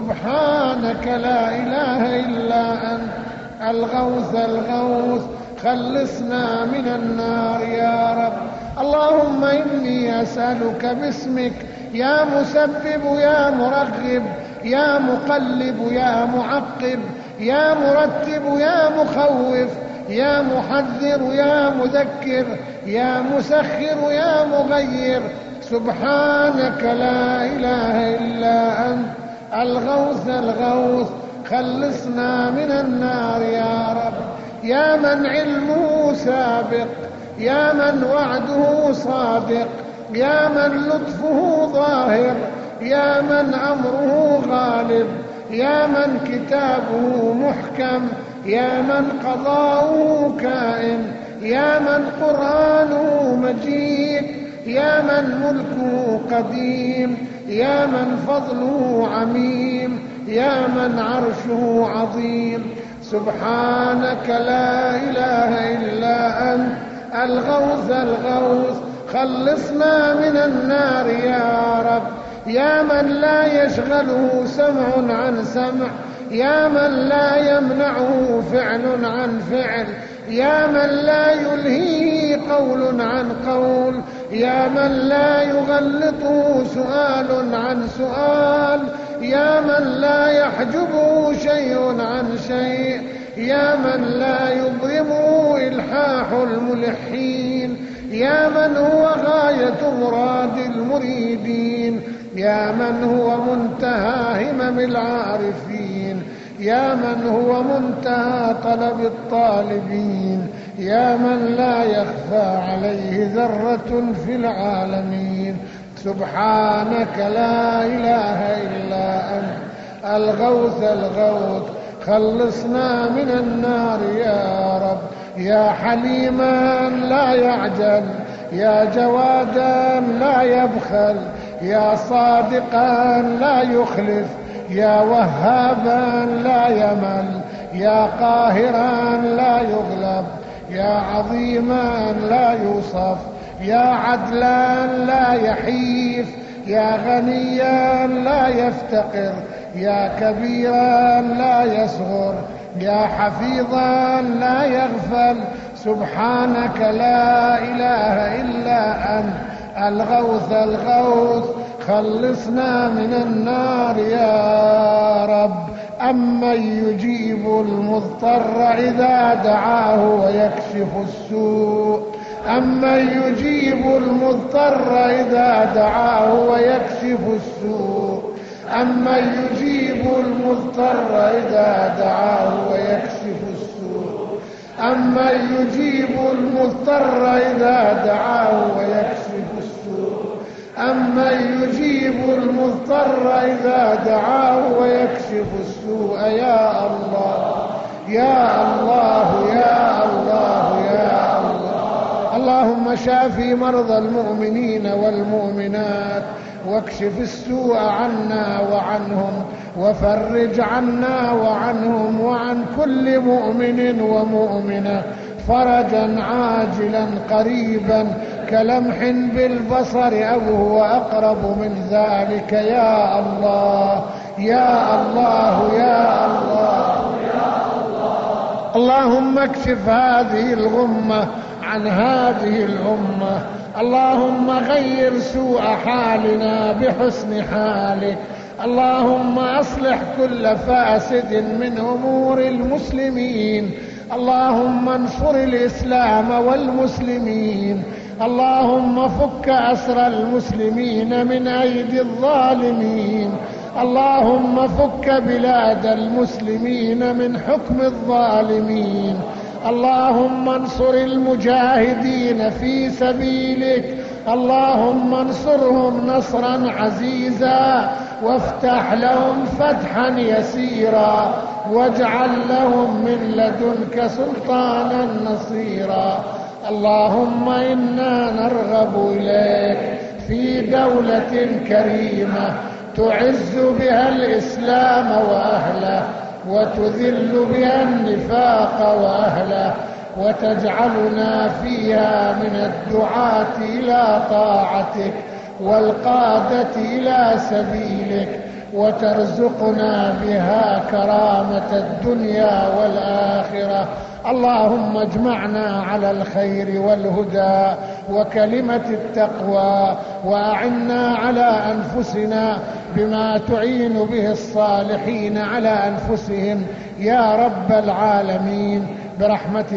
سبحانك لا إله إلا أنت الغوث الغوث، خلصنا من النار يا رب. اللهم إني أسألك باسمك يا مسبب يا مرغب يا مقلب يا معقب يا مرتب يا مخوف يا محذر يا مذكر يا مسخر يا مغير. سبحانك لا إله إلا أنت الغوث الغوث، خلصنا من النار يا رب. يا من علمه سابق، يا من وعده صادق، يا من لطفه ظاهر، يا من أمره غالب، يا من كتابه محكم، يا من قضاؤه كائن، يا من قرآنه مجيد، يا من ملكه قديم، يا من فضله عميم، يا من عرشه عظيم. سبحانك لا إله إلا أنت الغوث الغوث، خلصنا من النار يا رب. يا من لا يشغله سمع عن سمع، يا من لا يمنعه فعل عن فعل، يا من لا يلهيه قول عن قول، يا من لا يغلطه سؤال عن سؤال، يا من لا يحجبه شيء عن شيء، يا من لا يبرمه إلحاح الملحين، يا من هو غاية مراد المريدين، يا من هو منتهى همم العارفين، يا من هو منتهى طلب الطالبين، يا من لا يخفى عليه ذرة في العالمين. سبحانك لا إله إلا أنت الغوث الغوث، خلصنا من النار يا رب. يا حليما لا يعجل، يا جوادا لا يبخل، يا صادقا لا يخلف، يا وهابا لا يمل، يا قاهرا لا يغلب، يا عظيما لا يوصف، يا عدلا لا يحيف، يا غنيا لا يفتقر، يا كبيرا لا يصغر، يا حفيظا لا يغفل. سبحانك لا إله إلا أنت الغوث الغوث، خلصنا من النار يا رب. أمن يجيب المضطر إذا دعاه ويكشف السوء، أمن يجيب المضطر إذا دعاه ويكشف السوء، أمن يجيب المضطر إذا دعاه ويكشف السوء، أمن يجيب المضطر إذا دعاه ويكشف السوء، أمن يجيب المضطر إذا دعاه ويكشف السوء. يا الله يا الله يا الله يا الله. اللهم شافي مرضى المؤمنين والمؤمنات، واكشف السوء عنا وعنهم، وفرج عنا وعنهم وعن كل مؤمن ومؤمنة فرجا عاجلا قريبا كلمح بالبصر أو هو أقرب من ذلك. يا الله يا الله يا الله. اللهم اكشف هذه الغمة عن هذه الأمة، اللهم غير سوء حالنا بحسن حالك، اللهم أصلح كل فاسد من أمور المسلمين، اللهم انصر الإسلام والمسلمين، اللهم فك أسر المسلمين من أيدي الظالمين، اللهم فك بلاد المسلمين من حكم الظالمين، اللهم انصر المجاهدين في سبيلك، اللهم انصرهم نصرا عزيزا، وافتح لهم فتحا يسيرا، واجعل لهم من لدنك سلطانا نصيرا. اللهم إنا نرغب إليك في دولة كريمة تعز بها الإسلام وأهله، وتذل بها النفاق وأهله، وتجعلنا فيها من الدعاة إلى طاعتك والقادة إلى سبيلك، وترزقنا بها كرامة الدنيا والآخرة. اللهم اجمعنا على الخير والهدى وكلمة التقوى، وأعنا على أنفسنا بما تعين به الصالحين على أنفسهم يا رب العالمين برحمتك.